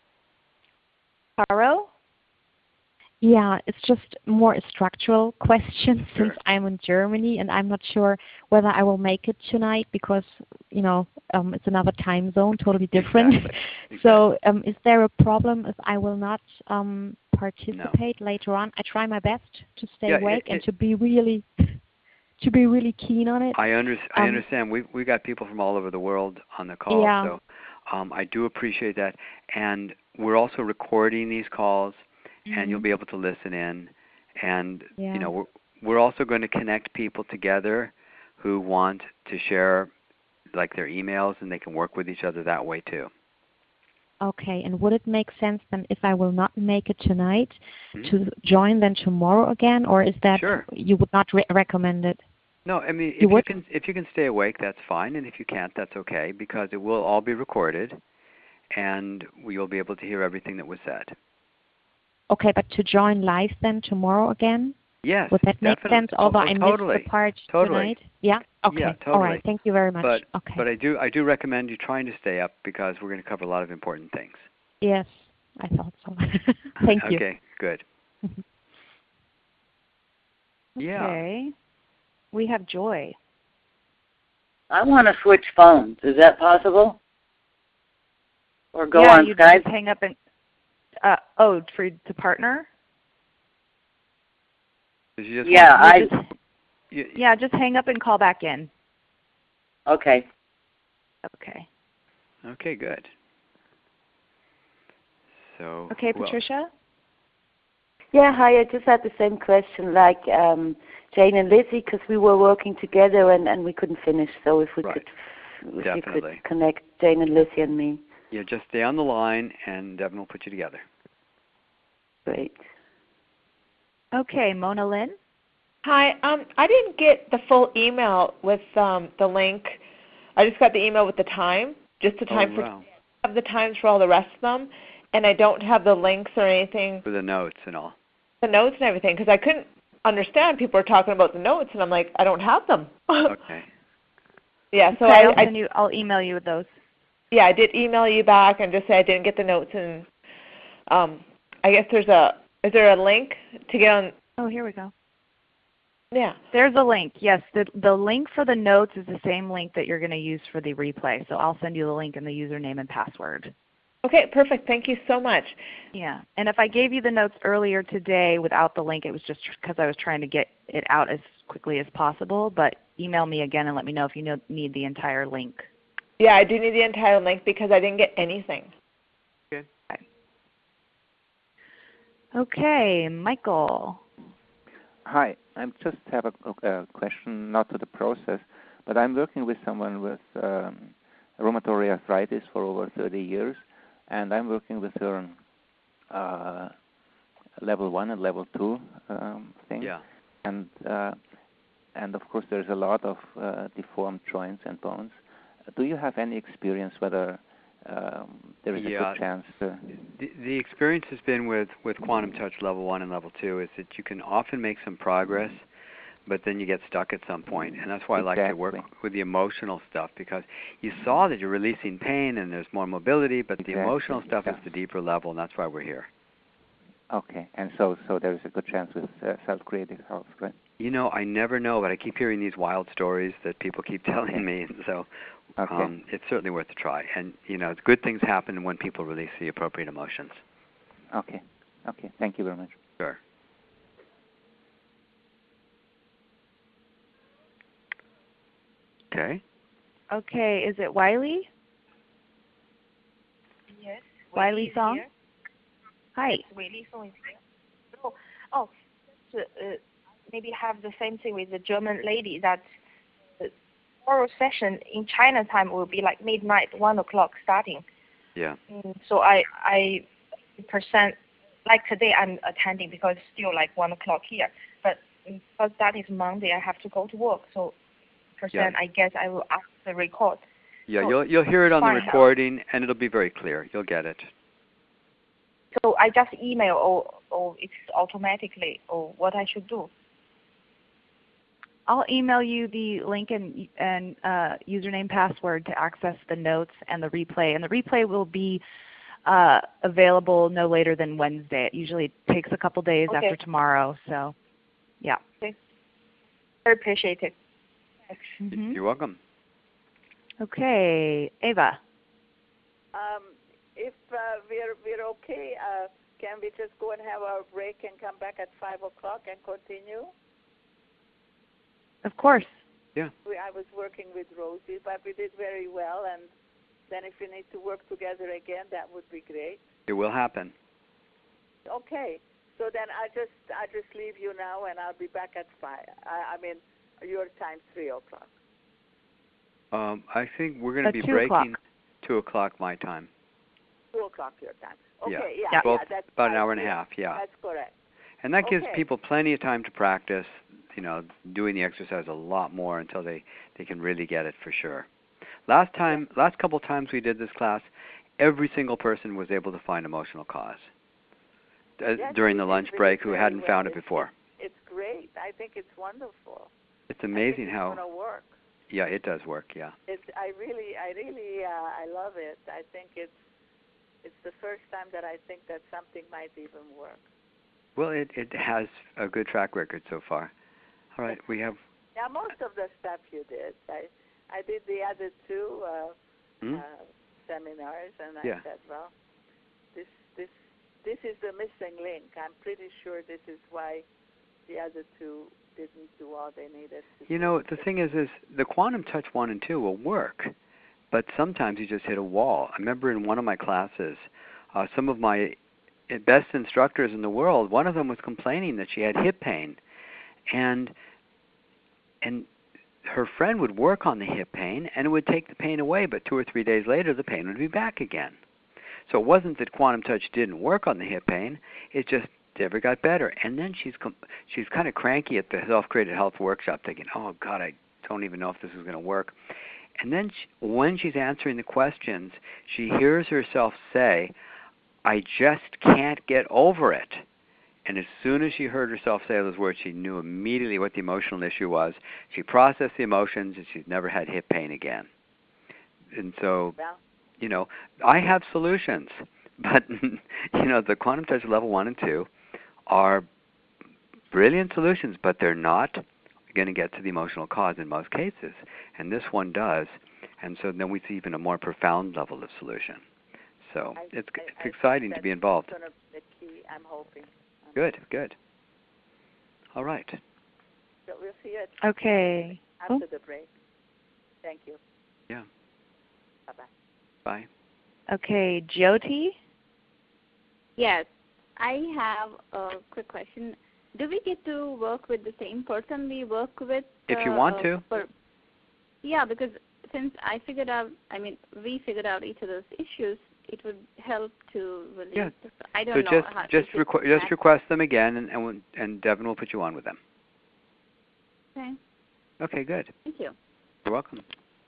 Caro? Yeah, it's just more a structural question sure. since I'm in Germany and I'm not sure whether I will make it tonight because, you know, um, it's another time zone, totally different. Exactly. Exactly. So um, is there a problem if I will not um, participate no. later on? I try my best to stay yeah, awake it, and it, to be really to be really keen on it. I, under, um, I understand. We've, we've got people from all over the world on the call, yeah. so um, I do appreciate that. And we're also recording these calls. Mm-hmm. And you'll be able to listen in, and yeah. you know we're, we're also going to connect people together who want to share, like their emails, and they can work with each other that way too. Okay, and would it make sense then if I will not make it tonight mm-hmm. to join then tomorrow again, or is that sure. you would not re- recommend it? No, I mean if you, you can if you can stay awake, that's fine, and if you can't, that's okay because it will all be recorded. and you'll be able to hear everything that was said. Okay, but to join live then tomorrow again? Yes, would that make definitely. sense? Although oh, I totally. missed the part totally. tonight. Yeah. Okay. Yeah, totally. All right. Thank you very much. But okay. but I do I do recommend you trying to stay up because we're going to cover a lot of important things. Yes, I thought so. Thank you. Okay. Good. Yeah. Okay. We have Joy. I want to switch phones. Is that possible? Or go yeah, on you Skype? just hang up and uh, oh, for to partner. You just yeah, I. Just, you, yeah, just hang up and call back in. Okay. Okay. Okay. Good. So. Okay, well, Patricia. Yeah, hi. I just had the same question like um, Jane and Lizzie because we were working together and, and we couldn't finish. So if we right. could, if Definitely. you could connect Jane and Lizzie and me. Yeah, just stay on the line, and Devin will put you together. Great. Okay, Mona Lynn. Hi. Um, I didn't get the full email with um, the link. I just got the email with the time, just the time oh, for wow. have the times for all the rest of them, and I don't have the links or anything. For the notes and all. The notes and everything, because I couldn't understand. People were talking about the notes, and I'm like, I don't have them. Okay. Yeah, so okay, I, I'll, I send you, I'll email you with those. Yeah, I did email you back and just say I didn't get the notes, and um, I guess there's a is there a link to get on? Oh, here we go. Yeah, there's a link. Yes, the the link for the notes is the same link that you're going to use for the replay. So I'll send you the link and the username and password. Okay, perfect. Thank you so much. Yeah, and if I gave you the notes earlier today without the link, it was just because I was trying to get it out as quickly as possible. But email me again and let me know if you know, need the entire link. Yeah, I do need the entire link because I didn't get anything. Good. Okay, okay Michael. Hi, I just have a, a question, not to the process, but I'm working with someone with um, rheumatoid arthritis for over thirty years, and I'm working with her on uh, level one and level two um, thing. Yeah. And uh, and of course, there's a lot of uh, deformed joints and bones. Do you have any experience whether um, there is yeah. a good chance to... The, the experience has been with, with Quantum Touch level one and level two is that you can often make some progress, but then you get stuck at some point. And that's why exactly. I like to work with the emotional stuff, because you saw that you're releasing pain and there's more mobility, but exactly. the emotional stuff yeah. is the deeper level, and that's why we're here. Okay, and so so there is a good chance with uh, self-created health, right? You know, I never know, but I keep hearing these wild stories that people keep telling okay. me, and so okay. um, it's certainly worth a try. And, you know, good things happen when people release the appropriate emotions. Okay. Okay. Thank you very much. Sure. Okay. Okay, is it Wiley? Yes. Wiley Song? Here. Hi. Wiley Song is here. Oh, oh uh, maybe have the same thing with the German lady that the oral session in China time will be like midnight, one o'clock starting. Yeah. Mm, so I I percent like today I'm attending because it's still like one o'clock here. But because that is Monday, I have to go to work. So percent yeah. I guess I will ask the record. Yeah, so you'll you'll hear it on the fine. recording, and it'll be very clear. You'll get it. So I just email, or or it's automatically, or what I should do. I'll email you the link and and uh, username password to access the notes and the replay. And the replay will be uh, available no later than Wednesday. It usually takes a couple days okay. after tomorrow. So, yeah. Okay. Very appreciated. Mm-hmm. You're welcome. Okay, Ava. Um, if uh, we're we're okay, uh, can we just go and have our break and come back at five o'clock and continue? Of course. Yeah. We, I was working with Rosie, but we did very well. And then if we need to work together again, that would be great. It will happen. Okay. So then I just I just leave you now, and I'll be back at five. I, I mean, your time three o'clock. Um, I think we're going to uh, be two breaking o'clock. two o'clock my time. Two o'clock your time. Okay. Yeah. Yeah. yeah. Well, yeah that's about an right. hour and a yeah, half. Yeah. That's correct. And that gives okay. people plenty of time to practice. You know, doing the exercise a lot more until they they can really get it for sure. Last time, last couple times we did this class, every single person was able to find emotional cause uh, Yes, during you the did lunch really break who very hadn't well. found it It's- before. It's great. I think it's wonderful. It's amazing I think how. it's going to work. Yeah, it does work. Yeah. It's. I really. I really. Uh, I love it. I think it's. It's the first time that I think that something might even work. Well, it it has a good track record so far. All right, we have. Yeah, most of the stuff you did. I. I did the other two uh, Hmm? uh, seminars, and I Yeah. said, well, this this this is the missing link. I'm pretty sure this is why the other two didn't do all they needed to. You know, the thing is, is the quantum touch one and two will work, but sometimes you just hit a wall. I remember in one of my classes, uh, some of my best instructors in the world, one of them was complaining that she had hip pain, and and her friend would work on the hip pain, and it would take the pain away, but two or three days later, the pain would be back again. So it wasn't that quantum touch didn't work on the hip pain; it just never got better. And then she's com- she's kind of cranky at the Self-Created Health Workshop, thinking, "Oh God, I don't even know if this is going to work." And then she, when she's answering the questions, she hears herself say, "I just can't get over it." And as soon as she heard herself say those words, she knew immediately what the emotional issue was. She processed the emotions, and she's never had hip pain again. And so, you know, I have solutions, but you know, the quantum touch level one and two are brilliant solutions, but they're not going to get to the emotional cause in most cases. And this one does. And so then we see even a more profound level of solution. So I, it's I, it's I exciting think to be involved. That's going to be the key. I'm hoping. I'm Good, good. All right. So we'll see you at Okay. after Oh. the break. Thank you. Yeah. Bye-bye. Bye. Okay, Jyoti? Yes, I have a quick question. Do we get to work with the same person we work with? If you uh, want to. For, yeah, because since I figured out, I mean, we figured out each other's issues, it would help to really. Yeah. I don't So know just how just if it's requ- just that- request them again, and and, we'll- and Devin will put you on with them. Okay. Okay, good. Thank you. You're welcome.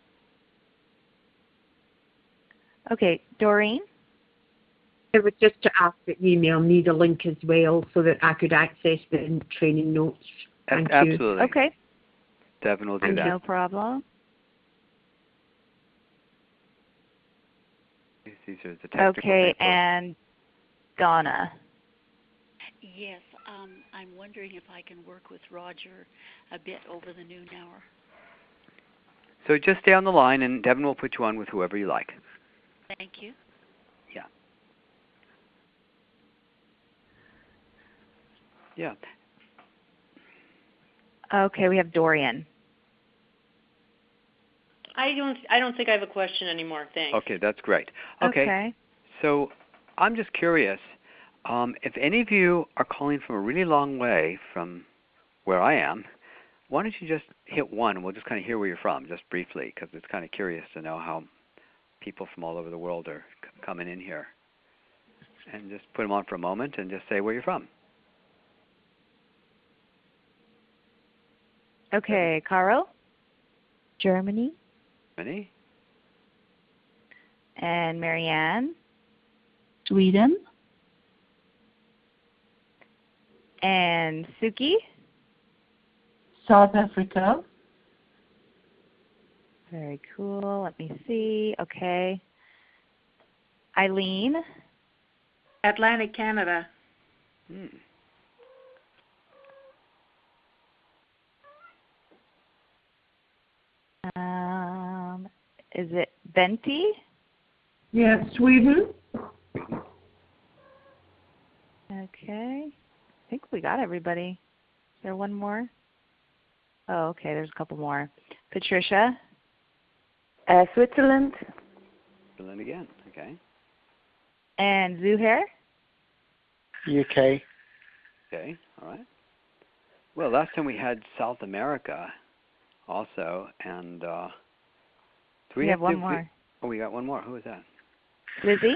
Okay, Doreen? It was just to ask that you email me the link as well so that I could access the training notes. Thank you. Absolutely. Okay. Devin will do that. No problem. These are the technical Okay, people. and Donna? Yes, um, I'm wondering if I can work with Roger a bit over the noon hour. So just stay on the line, and Devin will put you on with whoever you like. Thank you. Yeah. Yeah. Okay, we have Dorian. I don't. I don't think I have a question anymore. Thanks. Okay, that's great. Okay. Okay. So I'm just curious, um, if any of you are calling from a really long way from where I am, why don't you just hit one, and we'll just kind of hear where you're from, just briefly, because it's kind of curious to know how people from all over the world are c- coming in here. And just put them on for a moment and just say where you're from. Okay, Caro? Germany. Germany? And Marianne? Sweden. And Suki? South Africa. Very cool. Let me see. Okay. Eileen? Atlantic Canada. Hmm. Um, is it Benti? Yes, Sweden. Okay. I think we got everybody. Is there one more? Oh, okay. There's a couple more. Patricia? Uh, Switzerland. Switzerland again. Okay. And Zuhair? U K. Okay. All right. Well, last time we had South America also, and uh, do we, We have one do- more. Oh, we got one more. Who is that? Lizzie?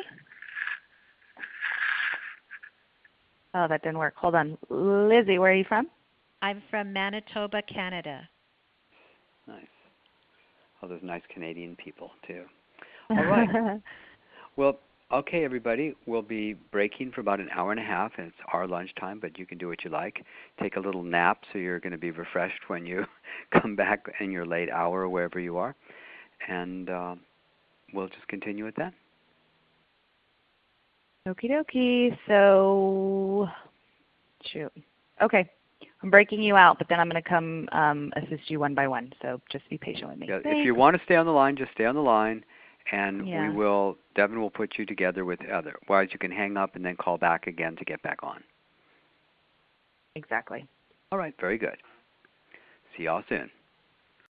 Oh, that didn't work. Hold on. Lizzie, where are you from? I'm from Manitoba, Canada. Nice. Oh, those nice Canadian people, too. All right. Well, okay, everybody. We'll be breaking for about an hour and a half, and it's our lunchtime, but you can do what you like. Take a little nap so you're going to be refreshed when you come back in your late hour or wherever you are. And uh, we'll just continue with that. Okie dokie. So, shoot. Okay. I'm breaking you out, but then I'm going to come um, assist you one by one. So just be patient with me. Yeah, if you want to stay on the line, just stay on the line, and Yeah. we will. Devin will put you together with other. Otherwise, you can hang up and then call back again to get back on. Exactly. All right. Very good. See y'all soon.